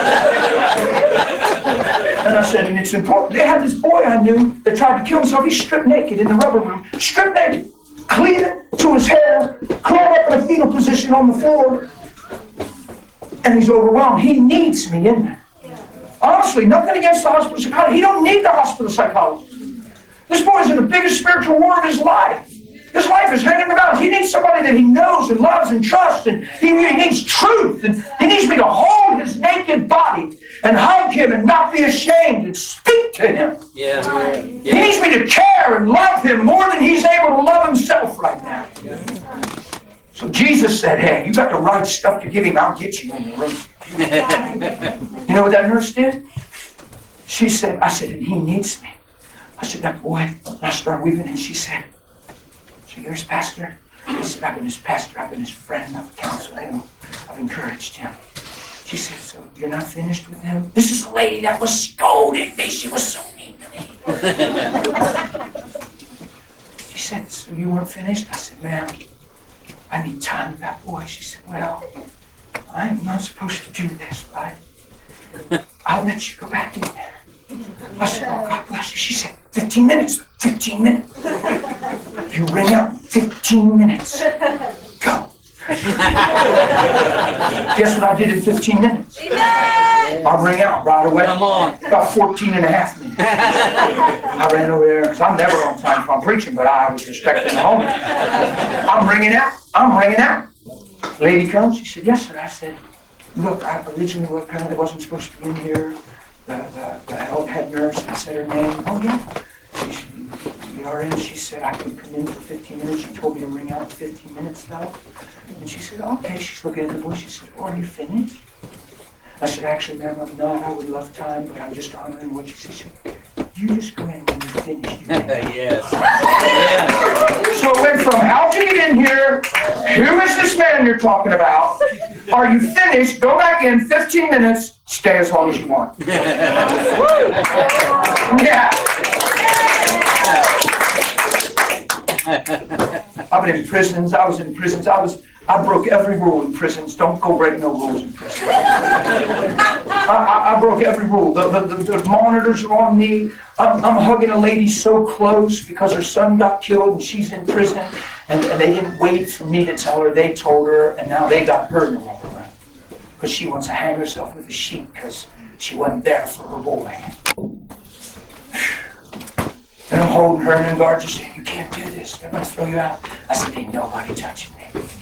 And I said, and it's important. They had this boy I knew that tried to kill himself. He's stripped naked in the rubber room. Stripped naked. Clean to his hair. Curled up in a fetal position on the floor. And he's overwhelmed. He needs me in there. Honestly, nothing against the hospital psychologist. He don't need the hospital psychologist. This boy's in the biggest spiritual war of his life. His life is hanging about. He needs somebody that he knows and loves and trusts, and he, he needs truth, and he needs me to hold his naked body and hug him and not be ashamed and speak to him. Yeah. Yeah. He needs me to care and love him more than he's able to love himself right now. Yeah. So Jesus said, hey, you got the right stuff to give him, I'll get you in the room. You know what that nurse did? She said, I said, he needs me. I said, that boy, and I started weeping, and she said, so you're his pastor? I said, I've been his pastor, I've been his friend, I've counseled him, I've encouraged him. She said, so you're not finished with him? This is a lady that was scolding me, she was so mean to me. She said, so you weren't finished? I said, ma'am, I need time with that boy. She said, well, I'm not supposed to do this, but I'll let you go back in there. I said, oh, God bless you. She said, fifteen minutes, fifteen minutes. You ring out fifteen minutes. Go. Guess what I did in fifteen minutes? I'll ring out right away. Come on. About fourteen and a half minutes. I ran over there, because I'm never on time if I'm preaching, but I was respecting the moment. I'm ringing out. I'm ringing out. Lady comes, she said, yes, sir. I said, look, I originally apparently wasn't supposed to be in here. The, the, the head nurse, I said her name. Oh, yeah. She, the R N, she said, I can come in for fifteen minutes. She told me to ring out in fifteen minutes, though. And she said, okay. She's looking at the boy. She said, oh, are you finished? I said, actually, ma'am, I'm not. I would love time, but I'm just honoring what you said. She said, you just go in when you're finished. You can." Yes. Yes. So it went from, how'd you get in here? Who is this man you're talking about? Are you finished? Go back in fifteen minutes. Stay as long as you want. Yeah. I've been in prisons. I was in prisons. I was. I broke every rule in prisons. Don't go break no rules in prison. I, I, I broke every rule. The, the, the, the monitors are on me. I'm, I'm hugging a lady so close because her son got killed and she's in prison. And, and they didn't wait for me to tell her. They told her, and now they got her in the wrong way. Because she wants to hang herself with a sheet because she wasn't there for her boy. And I'm holding her, and the guard just said, you can't do this. They're going to throw you out. I said, ain't nobody touching me.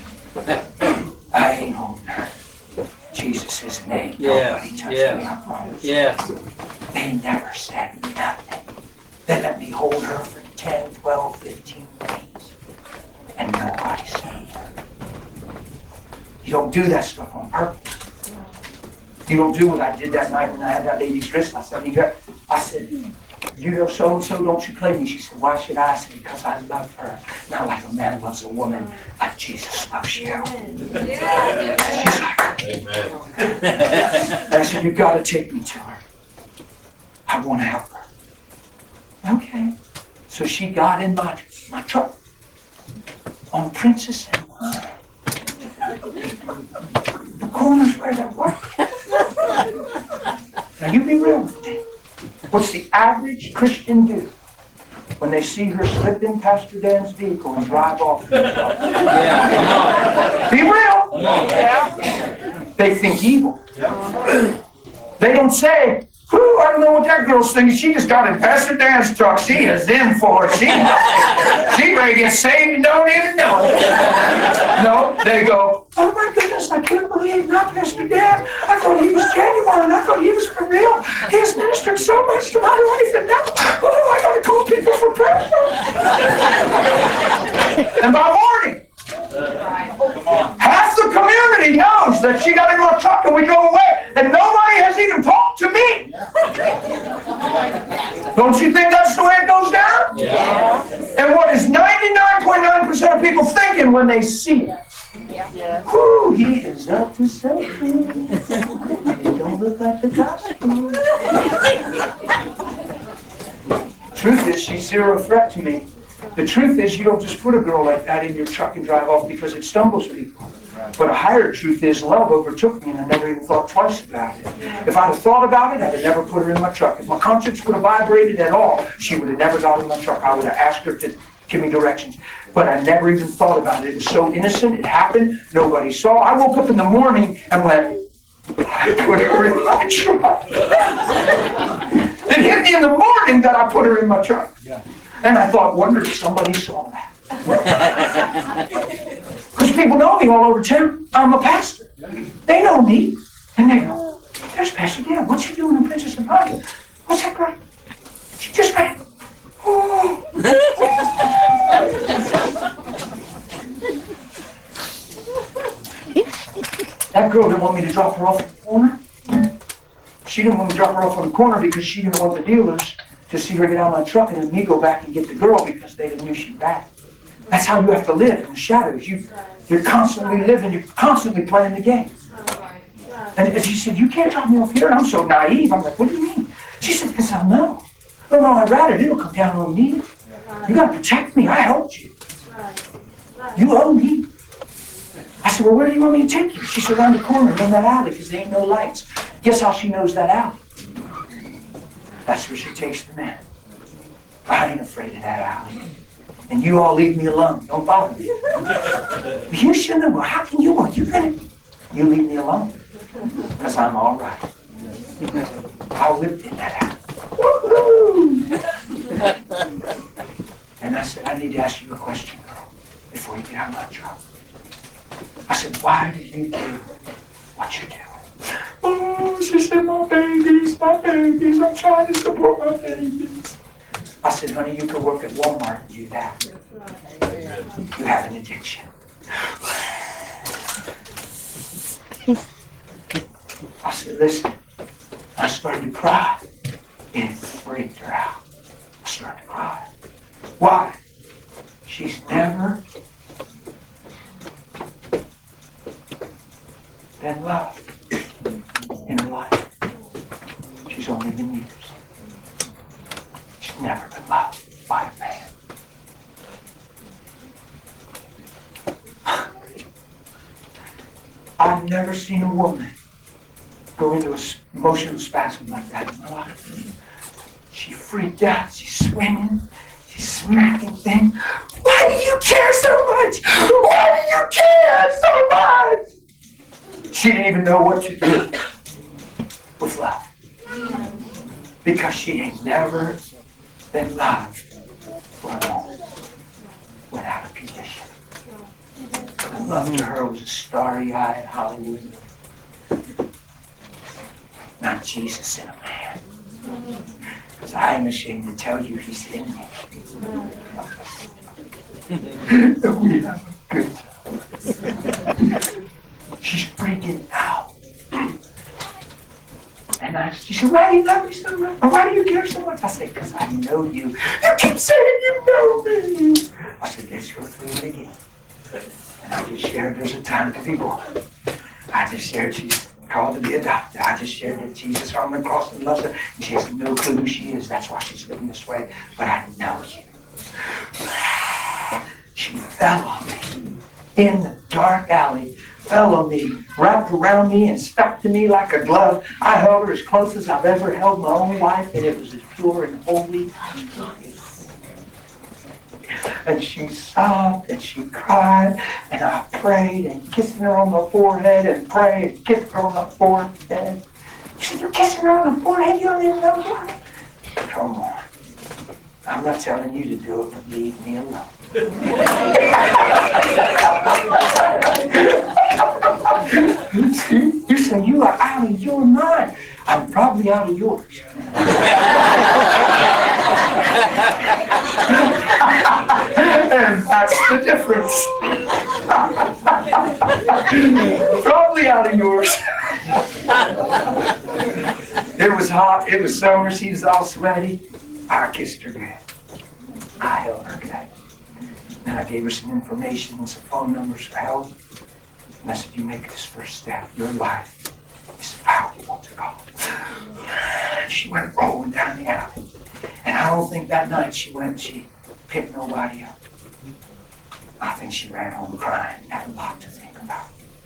I ain't holding her. Jesus is name. Yeah, Nobody touched yeah. me, I promise. Yeah. They never said nothing. They let me hold her for ten, twelve, fifteen days. And nobody said nothing. You don't do that stuff on purpose. You don't do what I did that night when I had that lady's wrist. I said, you got, I said, you know so-and-so, don't you play me? She said, why should I? I said, because I love her. Not like a man loves a woman, like Jesus loves you. She's like, Amen. and I said, you got to take me to her. I want to help her. Okay. So she got in my, my truck on Princess and Vine. The corner's where they work. Now you be real with me. What's the average Christian do when they see her slip in Pastor Dan's vehicle and drive off? Yeah. Be real. Yeah. They think evil. They don't say, whoo, I don't know what that girl's thinking. She just got in Pastor Dan's truck. She is in for it. She, she may get saved and don't even know it. No, they go, oh my goodness, I can't believe not Pastor Dan. I thought he was genuine. I thought he was for real. He has ministered so much to my life, and now, oh, I gotta call people for prayer. And by morning, half the community knows that she got into a truck and we go away, and nobody has even talked to me. Don't you think that's the way it goes down? Yeah. And what is ninety-nine point nine percent of people thinking when they see it? Yeah. Whoo, he is up to something. It don't look like the gospel. Truth is, she's zero threat to me. The truth is, you don't just put a girl like that in your truck and drive off because it stumbles people. But a higher truth is, love overtook me and I never even thought twice about it. If I'd have thought about it, I'd have never put her in my truck. If my conscience would have vibrated at all, she would have never got in my truck. I would have asked her to give me directions. But I never even thought about it. It was so innocent. It happened. Nobody saw. I woke up in the morning and went, I put her in my truck. It hit me in the morning that I put her in my truck. And I thought, wonder if somebody saw that. Because people know me all over town. I'm a pastor. They know me. And they go, there's Pastor Dan. What's he doing in Princess and Vine? What's that girl? She just ran. Oh. That girl didn't want me to drop her off at the corner. She didn't want me to drop her off on the corner because she didn't want the dealers to see her get out of my truck and then me go back and get the girl because they knew she'd back. That's how you have to live in the shadows. You, you're constantly living, you're constantly playing the game. And she said, you can't drop me off here. And I'm so naive. I'm like, what do you mean? She said, because I know. Oh, no, I'd rather it'll come down on me. You got to protect me. I helped you. You owe me. I said, well, where do you want me to take you? She said, around the corner in that alley because there ain't no lights. Guess how she knows that alley? That's where she takes the men. I ain't afraid of that alley. And you all leave me alone. Don't bother me. You should know. Well, how can you? Well, you gonna? You leave me alone. Because I'm all right. I lived in that alley. Woo-hoo! And I said, I need to ask you a question, girl, before you get out of my truck. I said, why did you do what you do? Oh, she said, my babies, my babies, I'm trying to support my babies. I said, honey, you could work at Walmart and do that. You have an addiction. I said, listen. I started to cry. It freaked her out. I started to cry. Why? She's never been loved in her life. She's only been used. She's never been loved by a man. I've never seen a woman go into an emotional spasm like that in my life. She freaked out. She's swinging. She's smacking things. Why do you care so much? Why do you care so much? She didn't even know what to do with love. Because she ain't never been loved for a moment without a condition. And love to her was a starry-eyed hallelujah. Not Jesus in a man. Because I am ashamed to tell you he's in me. We have a good time. She's freaking out. And I, she said, why do you love me so much? Or why do you care so much? I said, because I know you. You keep saying you know me. I said, let's go through it again. And I just shared there's a time to be born. I just shared she's called to be adopted. I just shared that Jesus on the cross and loves her. And she has no clue who she is. That's why she's living this way. But I know you. She fell on me in the dark alley, fell on me, wrapped around me and stuck to me like a glove. I held her as close as I've ever held my own wife, and it was as pure and holy. And she sobbed and she cried, and I prayed and kissing her on the forehead and prayed and kissed her on the forehead. She said, you're kissing her on the forehead? You don't even know why? Come on. I'm not telling you to do it, but leave me alone. You say you are out of your mind. I'm probably out of yours. And that's the difference. Probably out of yours. It was hot. It was summer. She was all sweaty. I kissed her good. I held her good. And I gave her some information and some phone numbers for help. And I said, you make this first step. Your life is valuable to God. And she went rolling down the alley. And I don't think that night she went and she picked nobody up. I think she ran home crying and had a lot to think about.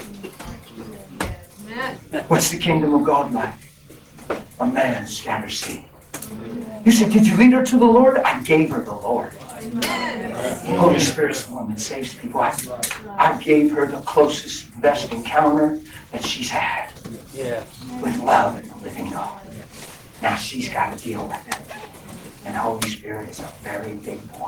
What's the kingdom of God like? A man scatters seed. You said, did you lead her to the Lord? I gave her the Lord. The Holy Spirit's the one that saves people. I, I gave her the closest, best encounter that she's had with love and the living God. Now she's got to deal with it. And the Holy Spirit is a very big boy.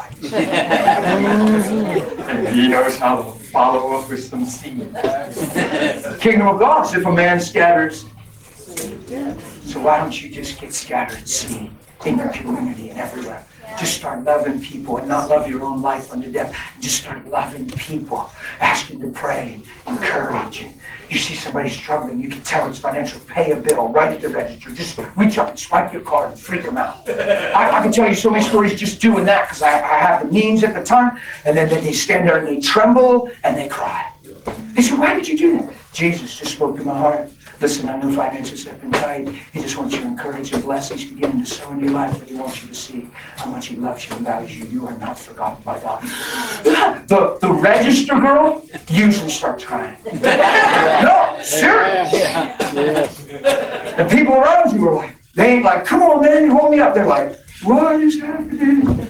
And he knows how to follow up with some seed. The kingdom of God is if a man scatters. So why don't you just get scattered seed in your community and everywhere? Just start loving people and not love your own life unto death. Just start loving people. Ask them to pray and encourage. And you see somebody struggling, you can tell it's financial. Pay a bill, write at the register. Just reach up and swipe your card and freak them out. I, I can tell you so many stories just doing that because I, I have the means at the time. And then, then they stand there and they tremble and they cry. They say, why did you do that? Jesus just spoke to my heart. Listen, I know finances have been tight. He just wants you to encourage and bless. He's beginning to sow in your life, but he wants you to see how much he loves you and values you. You are not forgotten by God. The, the register girl usually starts crying. No, seriously. The people around you are like, they ain't like, come on, man, hold me up. They're like, what is happening?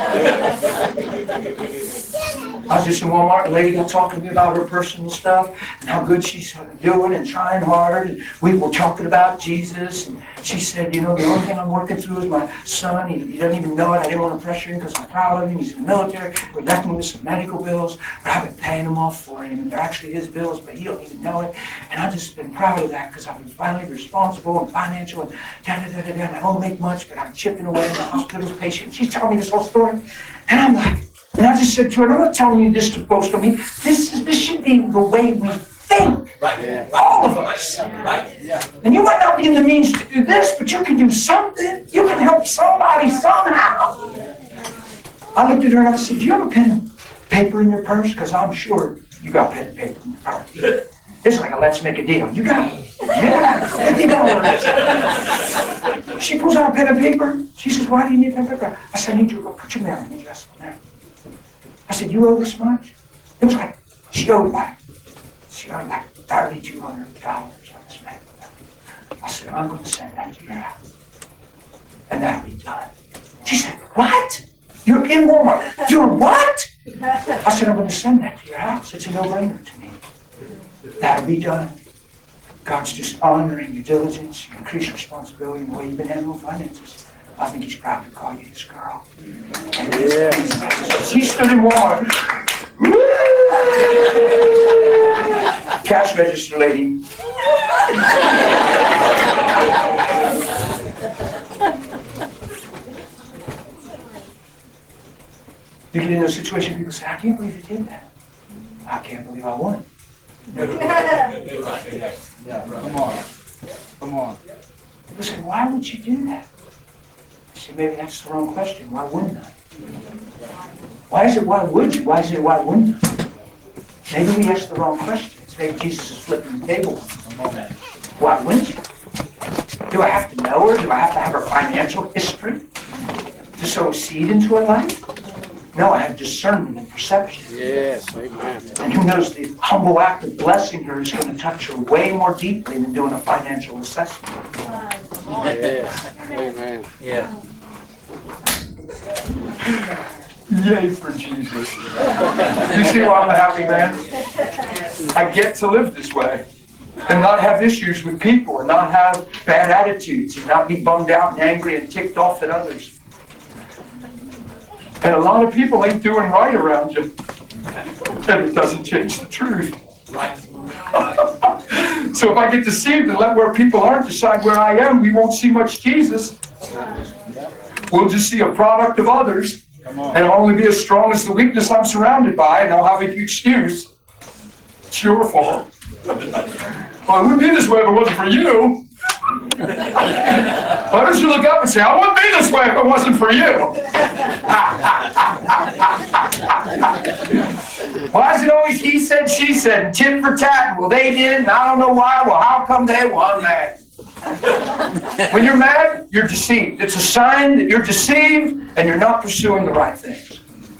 I was just in Walmart, a lady got talking to me about her personal stuff and how good she's doing and trying hard. And we were talking about Jesus. And she said, you know, the only thing I'm working through is my son. He, he doesn't even know it. I didn't want to pressure him because I'm proud of him. He's in the military. We're left him with some medical bills. But I've been paying them off for him. And they're actually his bills, but he don't even know it. And I've just been proud of that because I've been finally responsible and financial and da-da-da-da-da. And I don't make much, but I'm chipping away in the hospital's patient. She's telling me this whole story. And I'm like, and I just said to her, I'm not telling you this to boast on me. This is this should be the way we think. Right. All of us. us. And you might not be in the means to do this, but you can do something. You can help somebody somehow. I looked at her and I said, do you have a pen and paper in your purse? Because I'm sure you got pen and paper in your purse. It's like a let's make a deal. You got it. Yeah, fifty dollars. She pulls out a pen and paper. She says, why do you need pen and paper? I said, I need you to go put your mailing address on there. I said, you owe this much? It was like, she owed like, she owed like thirty-two hundred dollars on this mailing. I said, I'm going to send that to your house. And that'll be done. She said, what? You're in Walmart. You're what? I said, I'm going to send that to your house. It's a no-brainer to me. That'll be done. God's just honoring your diligence, your increased responsibility, and the way you've been handling finances. I think He's proud to call you His girl. Yeah. She stood in Walmart. Cash register lady. You get in a situation, people say, I can't believe you did that. I can't believe I won. Yeah, come on. Come on. People say, why would you do that? I say, maybe that's the wrong question. Why wouldn't I? Why is it why would you? Why is it why wouldn't I? Maybe we ask the wrong questions. Maybe Jesus is flipping the table. Why wouldn't you? Do I have to know her? Do I have to have her financial history to sow a seed into her life? No, I have discernment and perception. Yes, amen. And who knows, the humble act of blessing her is going to touch her way more deeply than doing a financial assessment. Yes, amen. Yeah. Yay for Jesus. You see why I'm a happy man? I get to live this way and not have issues with people and not have bad attitudes and not be bummed out and angry and ticked off at others. And a lot of people ain't doing right around you. And it doesn't change the truth. Right. So if I get deceived and let where people aren't decide where I am, we won't see much Jesus. We'll just see a product of others. And I'll only be as strong as the weakness I'm surrounded by, and I'll have an excuse. It's your fault. Well, it wouldn't be this way if it wasn't for you. Why don't you look up and say, I wouldn't be this way if it wasn't for you? Why is it always he said, she said, and tit for tat? Well, they did, and I don't know why. Well, how come they won mad? When you're mad, you're deceived. It's a sign that you're deceived and you're not pursuing the right things.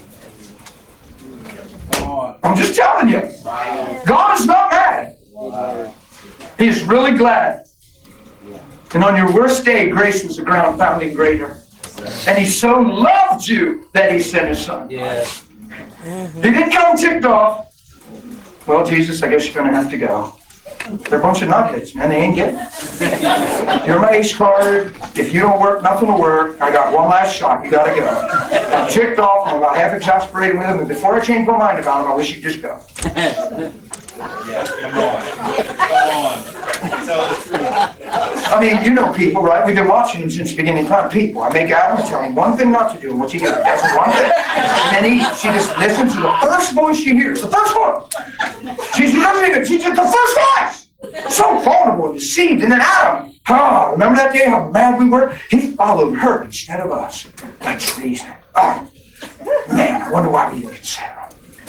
Come on. I'm just telling you. God is not mad. He is really glad. And on your worst day, grace was the ground pounding greater. And He so loved you that He sent His Son. Yes. He didn't come ticked off. Well, Jesus, I guess you're going to have to go. They're a bunch of nutheads, man. They ain't getting it. You're my ace card. If you don't work, nothing will work. I got one last shot. You got to go. I'm ticked off. I'm about half exasperated with him. And before I change my mind about him, I wish you'd just go. Yeah, come on. Come on. Tell the truth. I mean, you know people, right? We've been watching him since the beginning of time. People. I make Adam tell him one thing not to do, and what's he do? That's one thing. And then he, she just listens to the first voice she hears. The first one. She's listening. She's just the first voice. So vulnerable and deceived. And then Adam, oh, remember that day how mad we were? He followed her instead of us. That's reason. Oh, man, I wonder why we didn't get Sarah.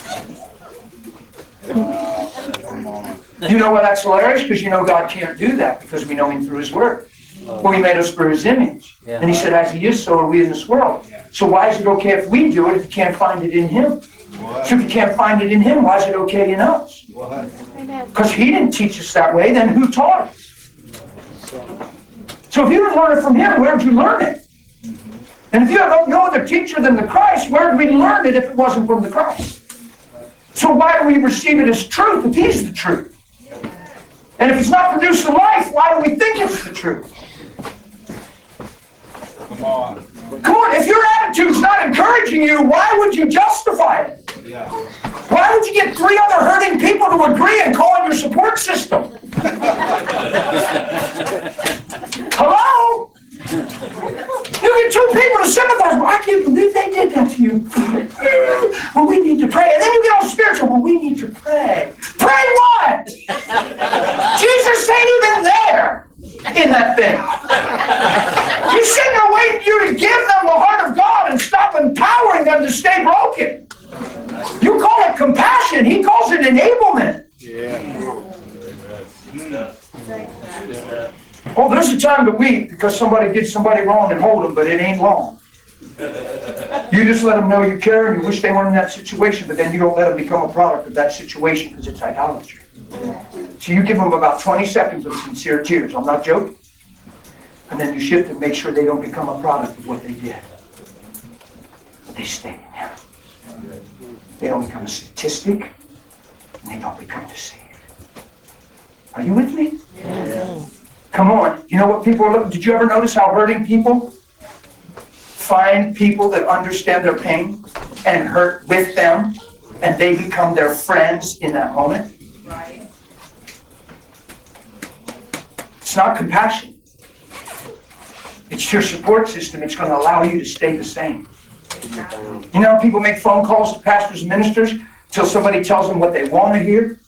You know why that's hilarious? Because you know God can't do that because we know Him through His Word. Well, He made us for His image. Yeah. And He said, as He is, so are we in this world. So why is it okay if we do it if you can't find it in Him? What? So if you can't find it in Him, why is it okay in us? What? Because He didn't teach us that way, then who taught us? So if you didn't learn it from Him, where did you learn it? And if you have no other teacher than the Christ, where did we learn it if it wasn't from the Christ? So why do we receive it as truth if He's the truth? And if it's not producing life, why do we think it's the truth? Come on. Come on, if your attitude's not encouraging you, why would you justify it? Yeah. Why would you get three other hurting people to agree and call it your support system? Hello? You get two people to sympathize. Well, I can't believe they did that to you. Well, we need to pray. And then you get all spiritual. Well, we need to pray. Pray what? Jesus say Oh, there's a time to weep because somebody did somebody wrong and hold them, but it ain't long. You just let them know you care and you wish they weren't in that situation, but then you don't let them become a product of that situation because it's idolatry. So you give them about twenty seconds of sincere tears. I'm not joking. And then you shift and make sure they don't become a product of what they did. They stay in there. They don't become a statistic, and they don't become deceived. Are you with me? Yeah. Come on. You know what people are looking? Did you ever notice how hurting people find people that understand their pain and hurt with them, and they become their friends in that moment? Right. It's not compassion. It's your support system. It's going to allow you to stay the same. You know, people make phone calls to pastors and ministers until somebody tells them what they want to hear,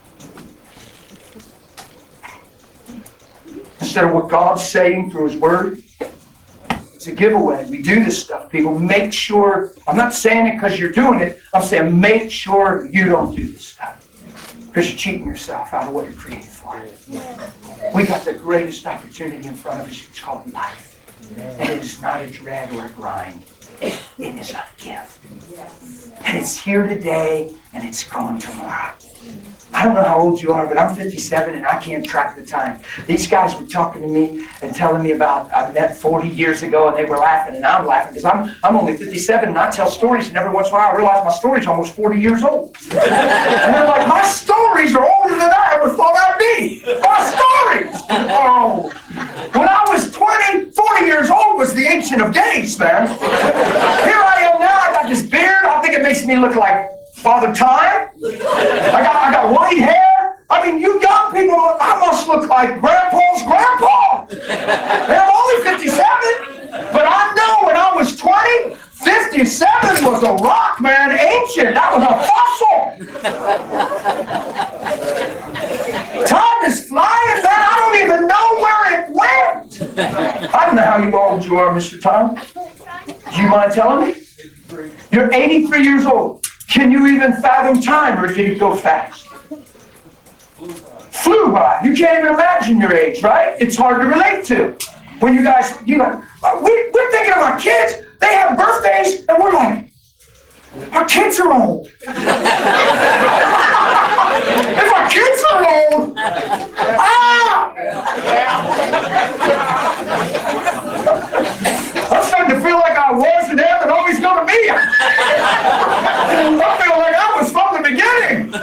instead of what God's saying through His Word. It's a giveaway. We do this stuff, people. Make sure, I'm not saying it because you're doing it, I'm saying make sure you don't do this stuff, because you're cheating yourself out of what you're created for. We got the greatest opportunity in front of us. It's called life. And it is not a drag or a grind. It is a gift. And it's here today, and it's gone tomorrow. I don't know how old you are, but I'm fifty-seven and I can't track the time. These guys were talking to me and telling me about I met forty years ago, and they were laughing, and I'm laughing because I'm I'm only fifty-seven and I tell stories, and every once in a while I realize my story's almost forty years old. And they're like, my stories are older than I ever thought I'd be. My stories! Oh, when I was twenty, forty years old was the Ancient of Days, man. Here I am now, I got this beard, I think it makes me look like Father Time. I got I got white hair. I mean, you young people, I must look like Grandpa's grandpa. And I'm only fifty-seven, but I know when I was twenty, fifty-seven was a rock, man, ancient. That was a fossil. Time is flying, man. I don't even know where it went. I don't know how you old you are, Mister Tom. Do you mind telling me? You're eighty-three years old. Can you even fathom time, or did it go fast? Flew by. You can't even imagine your age, right? It's hard to relate to. When you guys, you know, we, we're thinking of our kids. They have birthdays, and we're like, our kids are old. If our kids are old, ah! I'm starting to feel like I was and am and always going to be. I feel like I was from the beginning.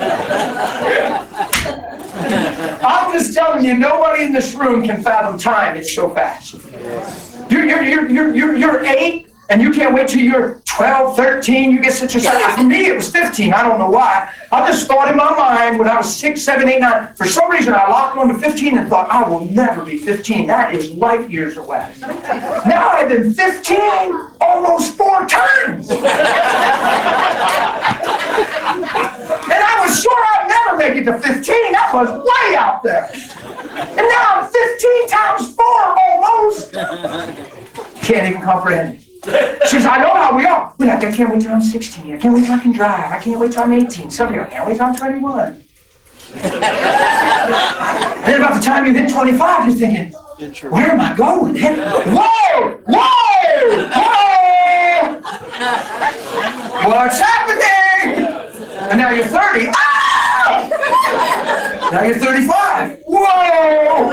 I'm just telling you, nobody in this room can fathom time. It's so fast. You're, you're, you're, you're, you're, you're eight, and you can't wait till you're twelve, thirteen. You get such a size. For me, it was fifteen. I don't know why. I just thought in my mind when I was six, seven, eight, nine, for some reason I locked on to fifteen and thought, I will never be fifteen. That is light years away. Now I've been fifteen almost four times. And I was sure I'd never make it to fifteen. That was way out there. And now I'm fifteen times four almost. Can't even comprehend it. She says, I know how we are. We're like, I can't wait till I'm sixteen. I can't wait till I can drive. I can't wait till I'm eighteen. Some of you, I can't wait till I'm twenty-one. Then about the time you hit twenty-five, you're thinking, where am I going? Whoa! Whoa! Whoa! What's happening? And now you're thirty. Ah! Now you're thirty-five. Whoa!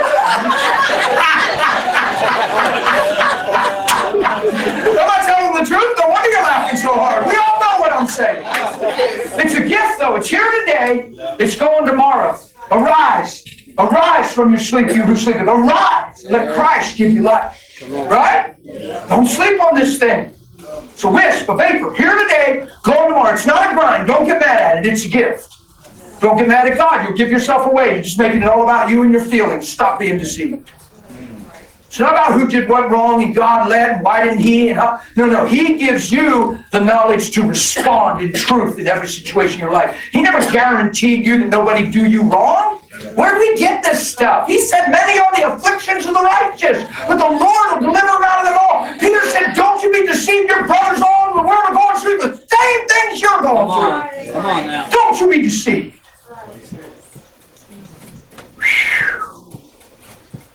Am I telling the truth? No wonder you're laughing so hard. We all know what I'm saying. It's a gift, though. It's here today. It's going tomorrow. Arise. Arise from your sleep, you who sleep. Arise. Let Christ give you life. Right? Don't sleep on this thing. It's a wisp, a vapor. Here today, going tomorrow. It's not a grind. Don't get mad at it. It's a gift. Don't get mad at God. You'll give yourself away. You're just making it all about you and your feelings. Stop being deceived. It's not about who did what wrong and God led and why didn't he and how. No, no. He gives you the knowledge to respond in truth in every situation in your life. He never guaranteed you that nobody do you wrong. Where do we get this stuff? He said, many are the afflictions of the righteous, but the Lord will deliver them out of them all. Peter said, don't you be deceived. Your brothers all in the world are going through the same things you're going through. Come on now. Don't you be deceived.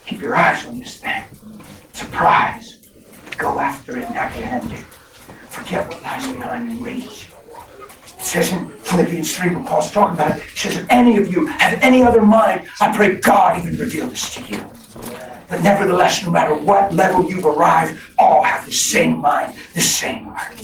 Keep your eyes on this thing. It's a prize. Go after it and apprehend it. Forget what lies behind and reach. It says in Philippians three, when Paul's talking about it, it says, if any of you have any other mind, I pray God even reveal this to you. But nevertheless, no matter what level you've arrived, all have the same mind, the same heart.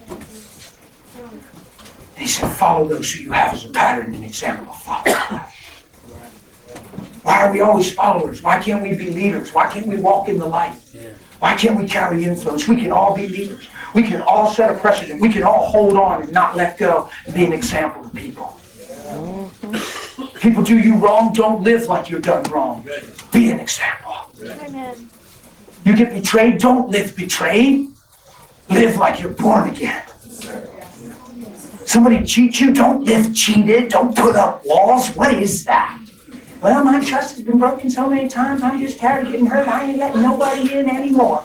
And he said, follow those who you have as a pattern and example of follow. Why are we always followers? Why can't we be leaders? Why can't we walk in the light? Why can't we carry influence? We can all be leaders. We can all set a precedent. We can all hold on and not let go and be an example to people. People do you wrong, don't live like you're done wrong. Be an example. Amen. You get betrayed, don't live betrayed. Live like you're born again. Somebody cheats you, don't live cheated. Don't put up walls. What is that? Well, my trust has been broken so many times, I'm just tired of getting hurt. I ain't letting nobody in anymore.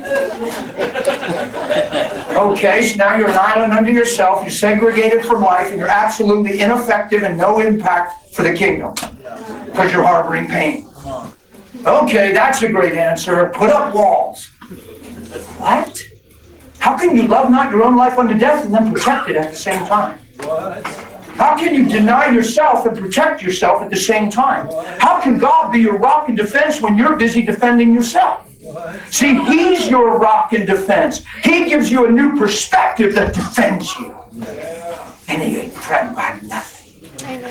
Okay, so now you're an island unto yourself, you're segregated from life, and you're absolutely ineffective and no impact for the kingdom. Because you're harboring pain. Okay, that's a great answer. Put up walls. What? How can you love not your own life unto death and then protect it at the same time? What? How can you deny yourself and protect yourself at the same time? How can God be your rock and defense when you're busy defending yourself? See, He's your rock and defense. He gives you a new perspective that defends you. And He ain't threatened by nothing.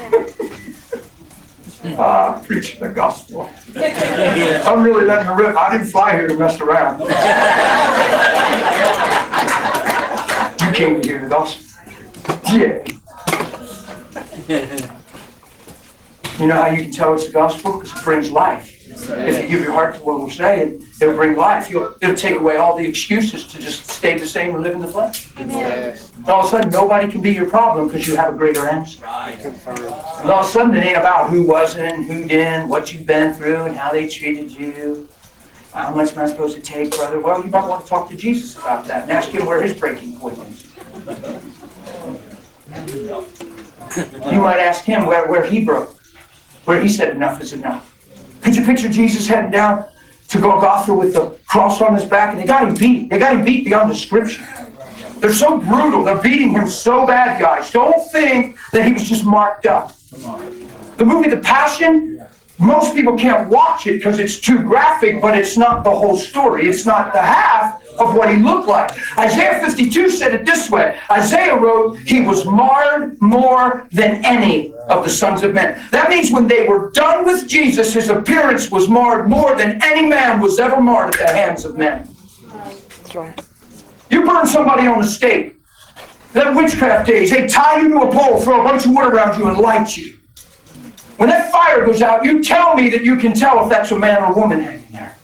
Ah, preaching the gospel. I'm really letting her rip. I didn't fly here to mess around. You came to hear the gospel. Yeah. You know how you can tell it's the gospel? Because it brings life. If you give your heart to what we're saying, it'll bring life. You'll, it'll take away all the excuses to just stay the same and live in the flesh. Yes. And all of a sudden, nobody can be your problem because you have a greater answer. Confirmed. And all of a sudden, it ain't about who wasn't, who didn't, what you've been through, and how they treated you. How much am I supposed to take, brother? Well, you might want to talk to Jesus about that and ask Him where His breaking point is. You might ask Him where, where He broke, where He said enough is enough. Could you picture Jesus heading down to Golgotha with the cross on His back, and they got Him beat. They got Him beat beyond description. They're so brutal. They're beating Him so bad, guys. Don't think that He was just marked up. The movie The Passion, most people can't watch it because it's too graphic, but it's not the whole story. It's not the half of what He looked like. Isaiah fifty-two said it this way. Isaiah wrote, He was marred more than any of the sons of men. That means when they were done with Jesus, His appearance was marred more than any man was ever marred at the hands of men. That's right. You burn somebody on the stake. That witchcraft days, they tie you to a pole, throw a bunch of wood around you, and light you. When that fire goes out, you tell me that you can tell if that's a man or a woman hanging there.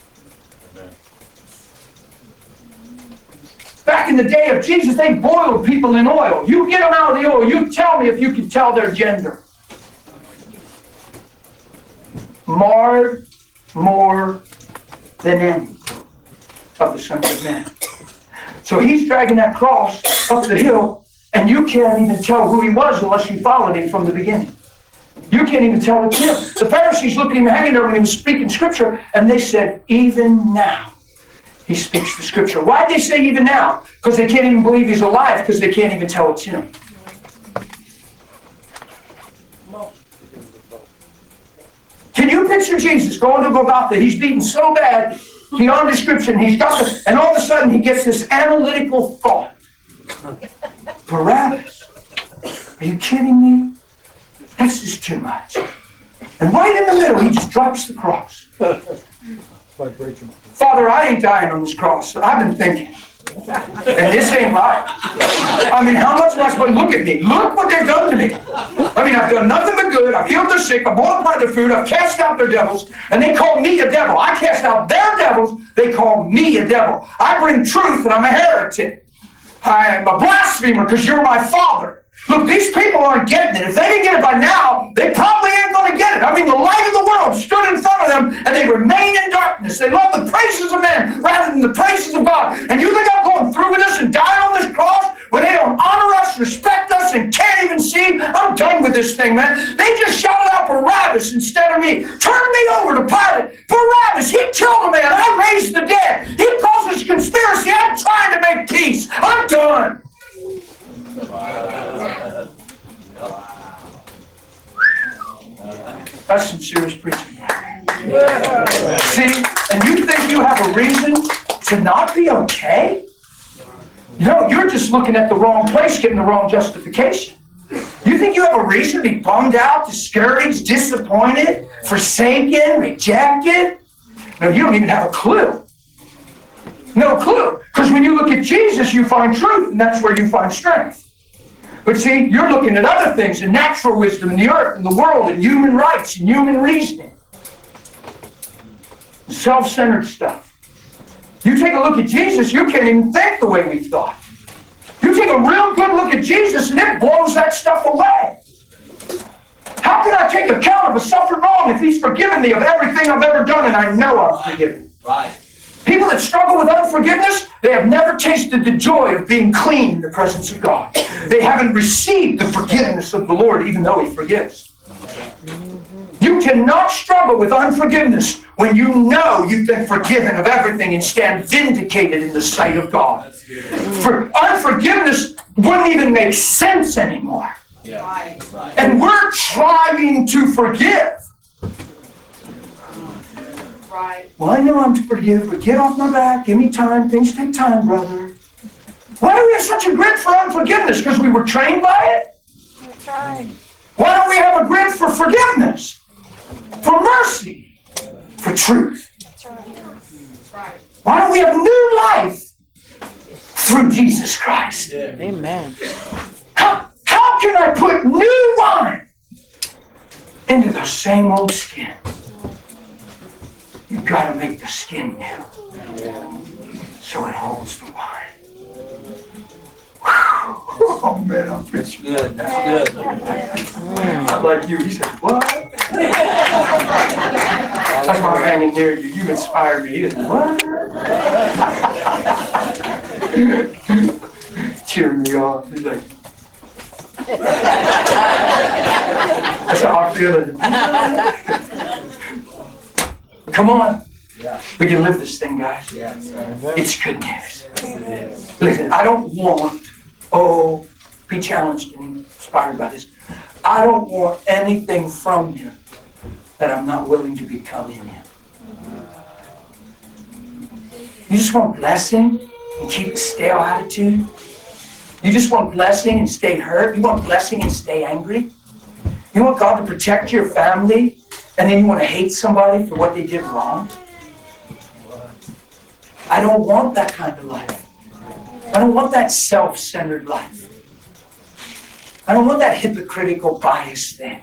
Back in the day of Jesus, they boiled people in oil. You get them out of the oil, you tell me if you can tell their gender. Marred more than any of the sons of men. So He's dragging that cross up the hill, and you can't even tell who He was unless you followed Him from the beginning. You can't even tell it's Him. The Pharisees looked at Him hanging there when He was speaking Scripture, and they said, even now He speaks the Scripture. Why did they say even now? Because they can't even believe He's alive, because they can't even tell it's Him. Can you picture Jesus going to Golgotha? He's beaten so bad, beyond description. He's got the, and all of a sudden he gets this analytical thought. Barabbas? Are you kidding me? That's just too much. And right in the middle, he just drops the cross. Father, I ain't dying on this cross. I've been thinking. And this ain't right. I mean, how much am I supposed to look at me? Look what they've done to me. I mean, I've done nothing but good. I've healed their sick. I've multiplied their food. I've cast out their devils. And they call me a devil. I cast out their devils. They call me a devil. I bring truth and I'm a heretic. I am a blasphemer because you're my father. Look, these people aren't getting it. If they didn't get it by now, they probably ain't going to get it. I mean, the light of the world stood in front of them, and they remain in darkness. They love the praises of men rather than the praises of God. And you think I'm going through with this and die on this cross when they don't honor us, respect us, and can't even see? I'm done with this thing, man. They just shouted out Barabbas. Barabbas instead of me. Turn me over to Pilate. Barabbas, he killed a man. I raised the dead. He calls this conspiracy. I'm trying to make peace. I'm done. That's some serious preaching. See, and you think you have a reason to not be okay? No, you're just looking at the wrong place, getting the wrong justification. You think you have a reason to be bummed out, discouraged, disappointed, forsaken, rejected? No, you don't even have a clue. No clue. Because when you look at Jesus, you find truth, and that's where you find strength. But see, you're looking at other things, and natural wisdom, and the earth, and the world, and human rights, and human reasoning. Self-centered stuff. You take a look at Jesus, you can't even think the way we thought. You take a real good look at Jesus, and it blows that stuff away. How can I take account of a suffered wrong if he's forgiven me of everything I've ever done, and I know I'm forgiven? Right. People that struggle with unforgiveness, they have never tasted the joy of being clean in the presence of God. They haven't received the forgiveness of the Lord, even though he forgives. You cannot struggle with unforgiveness when you know you've been forgiven of everything and stand vindicated in the sight of God. For unforgiveness wouldn't even make sense anymore. Yeah. And we're trying to forgive. Right. Well, I know I'm to forgive, but get off my back. Give me time. Things take time, brother. Why do we have such a grit for unforgiveness? Because we were trained by it? That's right. Why don't we have a grit for forgiveness? For mercy? For truth? That's right. Why don't we have new life through Jesus Christ? Amen. How, how can I put new wine into the same old skin? You've got to make the skin new so it holds the wine. Oh man, I'm preaching. Good. That's good. I'm like you. He said, what? That's why I'm hanging near you. You inspire me. He said, what? Cheering me on. He's like, that's how I'm feeling. Come on. Yeah. We can live this thing, guys. Yes. It's good news. Listen, I don't want, oh, be challenged and inspired by this. I don't want anything from him that I'm not willing to become in him. You just want blessing and keep a stale attitude? You just want blessing and stay hurt? You want blessing and stay angry? You want God to protect your family and then you want to hate somebody for what they did wrong? I don't want that kind of life. I don't want that self-centered life. I don't want that hypocritical bias thing.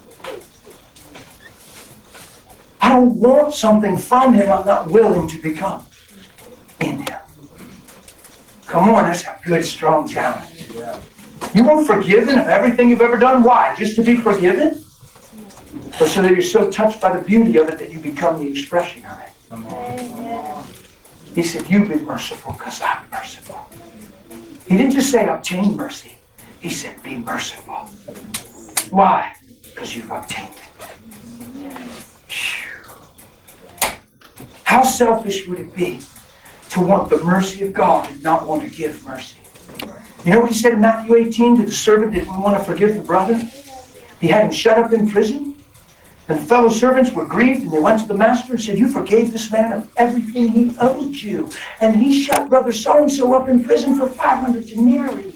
I don't want something from him I'm not willing to become in him. Come on, that's a good, strong challenge. You want forgiven of everything you've ever done? Why? Just to be forgiven? Or so that you're so touched by the beauty of it that you become the expression of it? Amen. He said, you be merciful because I'm merciful. He didn't just say obtain mercy. He said, be merciful. Why? Because you've obtained it. Phew. How selfish would it be to want the mercy of God and not want to give mercy? You know what he said in Matthew eighteen to the servant that didn't want to forgive the brother? He had him shut up in prison. And the fellow servants were grieved, and they went to the master and said, you forgave this man of everything he owed you. And he shut brother so-and-so up in prison for five hundred denarii.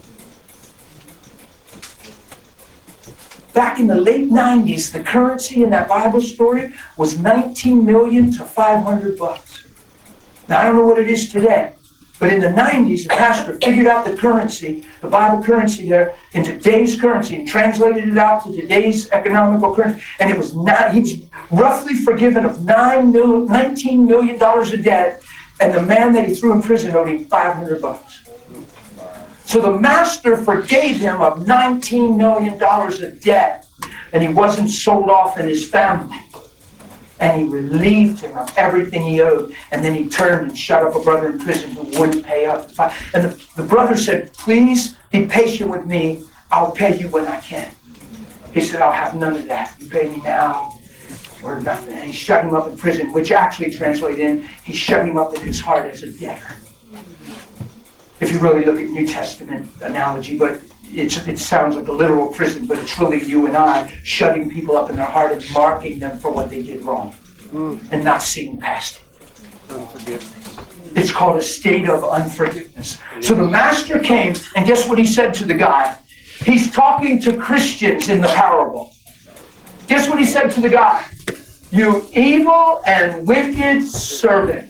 Back in the late nineties, the currency in that Bible story was nineteen million to five hundred bucks. Now, I don't know what it is today, but in the nineties, the pastor figured out the currency, the Bible currency there, in today's currency and translated it out to today's economical currency. And it was not, he was roughly forgiven of nine mil, nineteen million dollars of debt, and the man that he threw in prison owed him five hundred bucks. So the master forgave him of nineteen million dollars of debt, and he wasn't sold off in his family. And he relieved him of everything he owed. And then he turned and shut up a brother in prison who wouldn't pay up. And the, the brother said, please be patient with me. I'll pay you when I can. He said, I'll have none of that. You pay me now or nothing. And he shut him up in prison, which actually translated in, he shut him up in his heart as a debtor. If you really look at New Testament analogy, but it's, it sounds like a literal prison, but it's really you and I shutting people up in their heart and marking them for what they did wrong Mm. and not seeing past it. Unforgiveness. It's called a state of unforgiveness. So the master came, and guess what he said to the guy? He's talking to Christians in the parable. Guess what he said to the guy? You evil and wicked servant.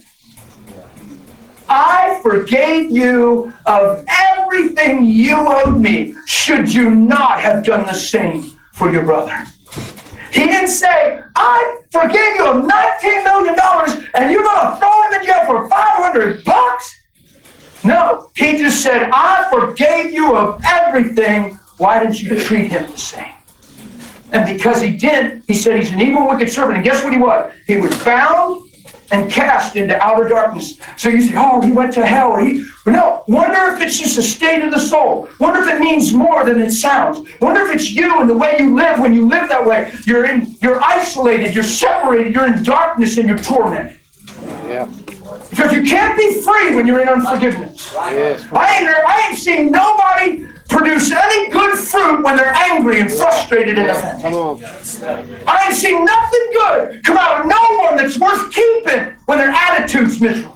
I forgave you of everything you owed me. Should you not have done the same for your brother? He didn't say, I forgave you of nineteen million dollars and you're going to throw him in jail for five hundred bucks? No, he just said, I forgave you of everything. Why didn't you treat him the same? And because he did, he said he's an evil, wicked servant. And guess what he was? He was bound and cast into outer darkness. So you say, oh, he went to hell. Or he, no, wonder if it's just a state of the soul. Wonder if it means more than it sounds. Wonder if it's you and the way you live. When you live that way, you're in, you're isolated, you're separated, you're in darkness, and you're tormented. Yeah. Because you can't be free when you're in unforgiveness. Yes. I ain't, I ain't seen nobody produce any good fruit when they're angry and frustrated and offended. Come on. I ain't seen nothing good come out of no one that's worth keeping when their attitude's miserable.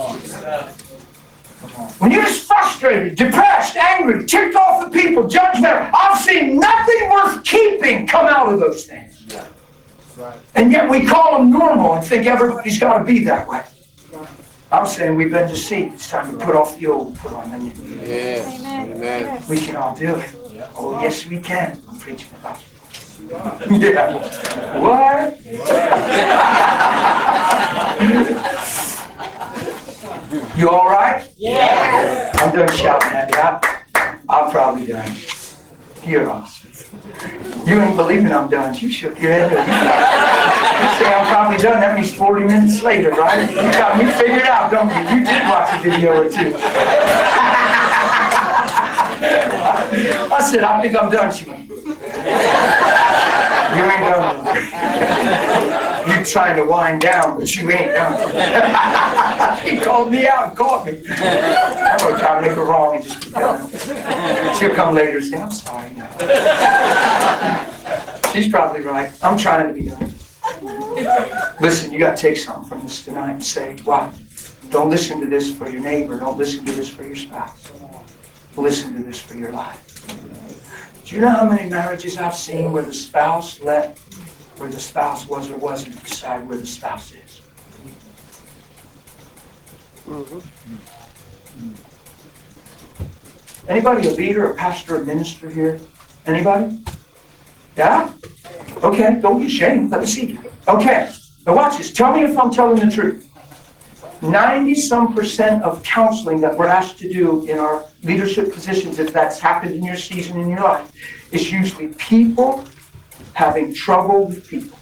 When you're just frustrated, depressed, angry, ticked off at people, judgmental, I've seen nothing worth keeping come out of those things. And yet we call them normal and think everybody's got to be that way. I'm saying we've been deceived. It's time to put off the old and put on the new. Yes. Amen. We can all do it. Oh, yes, we can. I'm preaching about it. Yeah. What? You all right? Yeah. I'm done shouting at you. I- I'm probably done. You're awesome. You ain't believing I'm done. You shook your head. You say I'm probably done. That means forty minutes later, right? You got me figured out, don't you? You did watch a video or two. I said, I think I'm done. She went, you ain't done. You trying to wind down, but you ain't done. He called me out and caught me. I'm going to try to make her wrong and just keep going. She'll come later and say, I'm sorry. No. She's probably right. I'm trying to be done. Listen, you got to take something from this tonight and say, wow, don't listen to this for your neighbor. Don't listen to this for your spouse. Listen to this for your life. Do you know how many marriages I've seen where the spouse let where the spouse was or wasn't decide where the spouse is? Mm-hmm. Anybody a leader, a pastor, a minister here? Anybody? Yeah? Okay, don't be ashamed. Let me see you. Okay, now watch this. Tell me if I'm telling the truth. ninety-some percent of counseling that we're asked to do in our leadership positions, if that's happened in your season in your life, is usually people having trouble with people.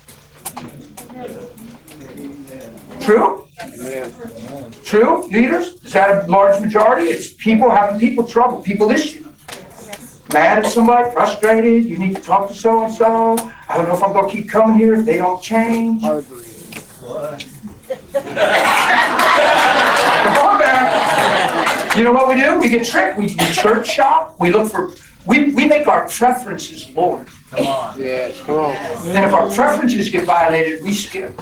True? Amen. True, leaders? Is that a large majority? It's people having people trouble, people issue. Mad at somebody, frustrated, you need to talk to so-and-so. I don't know if I'm going to keep coming here if they don't change. You know what we do? We get tricked. We, we church shop. We look for, we, we make our preferences Lord. Come on. Yes. Come on. And if our preferences get violated, we skip.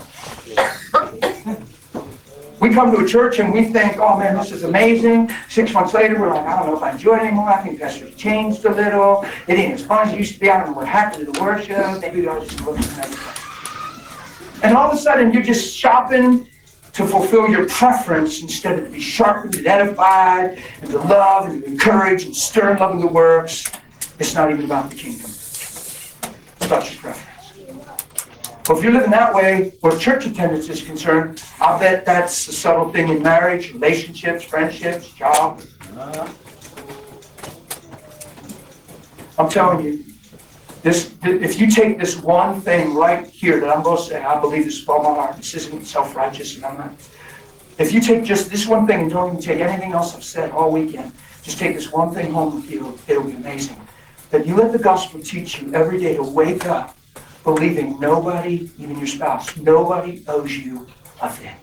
We come to a church and we think, oh man, this is amazing. Six months later, we're like, I don't know if I enjoy it anymore. I think Pastor's changed a little. It ain't as fun as it used to be. I don't know what happened to the worship. Maybe we ought to just look at another place. And all of a sudden, you're just shopping to fulfill your preference instead of to be sharpened and edified and to love and to encourage and stir in love in the works. It's not even about the kingdom. It's about your preference. Well, if you're living that way, where church attendance is concerned, I bet that's a subtle thing in marriage, relationships, friendships, job. I'm telling you, this, if you take this one thing right here that I'm going to say, I believe this with all my heart. This isn't self-righteous, and I'm not. If you take just this one thing and don't even take anything else I've said all weekend, just take this one thing home with you, it'll be amazing. that you let the gospel teach you every day to wake up believing nobody, even your spouse, nobody owes you a thing.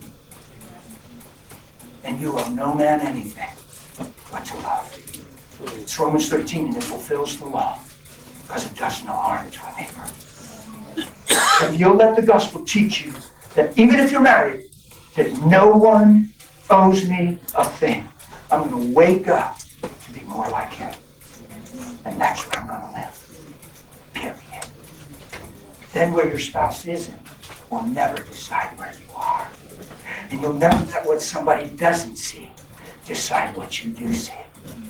And you owe no man anything but to love. It's Romans thirteen, and it fulfills the law because it does no harm to a neighbor. If you'll let the gospel teach you that even if you're married, that no one owes me a thing, I'm going to wake up to be more like him. And that's where I'm going to live. Period. Then where your spouse isn't will never decide where you are. And you'll never let what somebody doesn't see decide what you do see.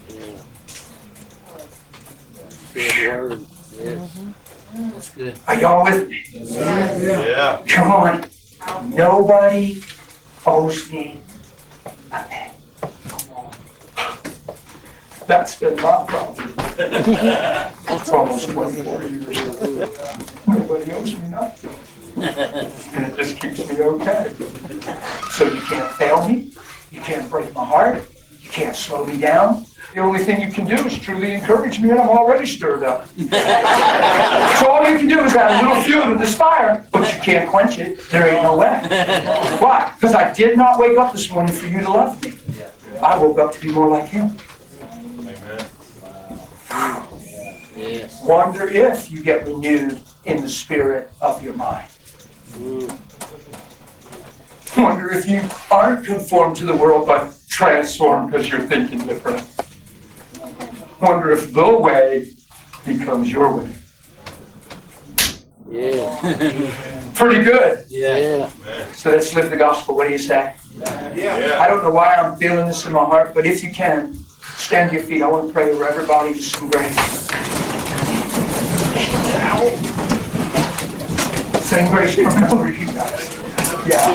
Good word. Yes. That's good. Are y'all with me? Yeah. Come on. Nobody owes me a thing. That's been my problem. It's almost twenty-four years. Nobody owes me nothing. And it just keeps me okay. So you can't fail me. You can't break my heart. You can't slow me down. The only thing you can do is truly encourage me, and I'm already stirred up. So all you can do is add a little fuel to this fire, but you can't quench it. There ain't no way. Why? Because I did not wake up this morning for you to love me. I woke up to be more like him. Yes. Wonder if you get renewed in the spirit of your mind. Wonder if you aren't conformed to the world but transformed because you're thinking different. Wonder if the way becomes your way. Yeah. Pretty good. Yeah. Yeah. So let's live the gospel. What do you say? Yeah. I don't know why I'm feeling this in my heart, but if you can, stand to your feet. I want to pray over everybody to some grace. Same grace over you guys. Yeah.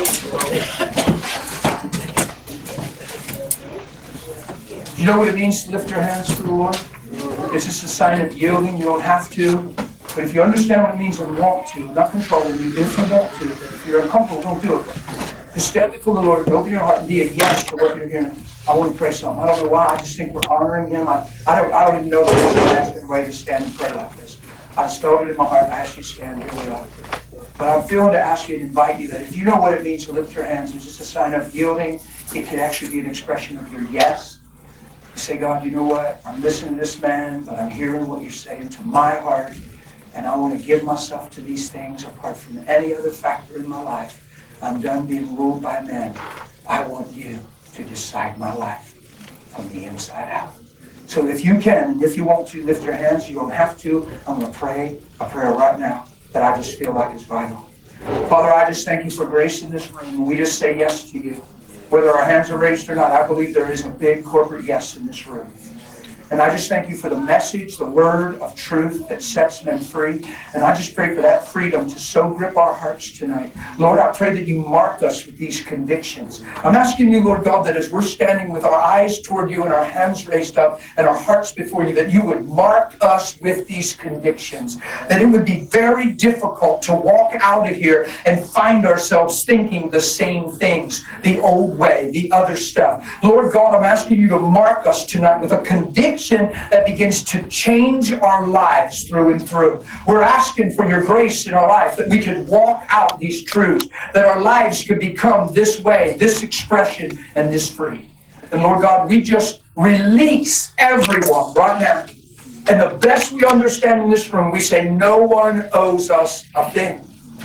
You know what it means to lift your hands for the Lord? It's just a sign of yielding. You don't have to. But if you understand what it means and want to, not controlling you, if you want to, if you're uncomfortable, don't do it. Just stand before the Lord, open your heart and be a yes to what you're hearing. I want to pray something. I don't know why. I just think we're honoring him. I, I don't I don't even know that there's a better way to stand and pray like this. I just felt it in my heart. I ask you to stand here we are. But I'm feeling to ask you and invite you that if you know what it means to lift your hands, it's just a sign of yielding. It can actually be an expression of your yes. You say, God, you know what? I'm listening to this man, but I'm hearing what you're saying to my heart. And I want to give myself to these things apart from any other factor in my life. I'm done being ruled by men. I want you to decide my life from the inside out. So if you can, and if you want to, lift your hands. You don't have to. I'm going to pray a prayer right now that I just feel like is vital. Father, I just thank you for grace in this room. We just say yes to you. Whether our hands are raised or not, I believe there is a big corporate yes in this room. And I just thank you for the message, the word of truth that sets men free. And I just pray for that freedom to so grip our hearts tonight. Lord, I pray that you mark us with these convictions. I'm asking you, Lord God, that as we're standing with our eyes toward you and our hands raised up and our hearts before you, that you would mark us with these convictions. That it would be very difficult to walk out of here and find ourselves thinking the same things, the old way, the other stuff. Lord God, I'm asking you to mark us tonight with a conviction that begins to change our lives through and through. We're asking for your grace in our life that we could walk out these truths, that our lives could become this way, this expression, and this free. And Lord God, we just release everyone right now. And the best we understand in this room, we say no one owes us a thing.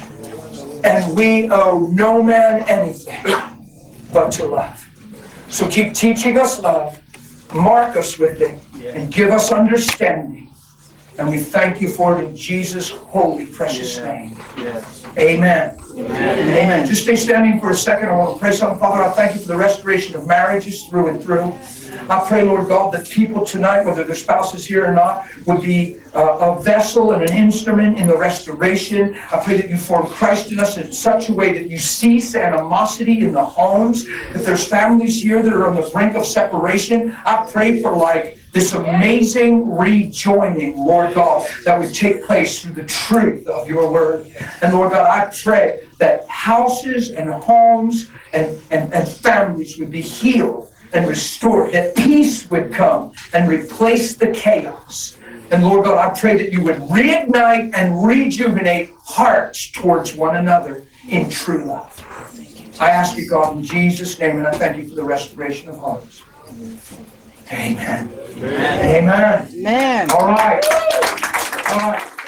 And we owe no man anything but to love. So keep teaching us love. Mark us with it and give us understanding. And we thank you for it in Jesus' holy, precious name. Yes. Amen. Amen. Amen. Just stay standing for a second. I want to pray something. Father, I thank you for the restoration of marriages through and through. I pray, Lord God, that people tonight, whether their spouse is here or not, would be uh, a vessel and an instrument in the restoration. I pray that you form Christ in us in such a way that you cease animosity in the homes. If there's families here that are on the brink of separation, I pray for like this amazing rejoining, Lord God, that would take place through the truth of your word. And Lord God, I pray that houses and homes and, and, and families would be healed and restored, that peace would come and replace the chaos. And Lord God, I pray that you would reignite and rejuvenate hearts towards one another in true love. I ask you, God, in Jesus' name, and I thank you for the restoration of hearts. Amen. Amen. Amen. Amen. All right. All right.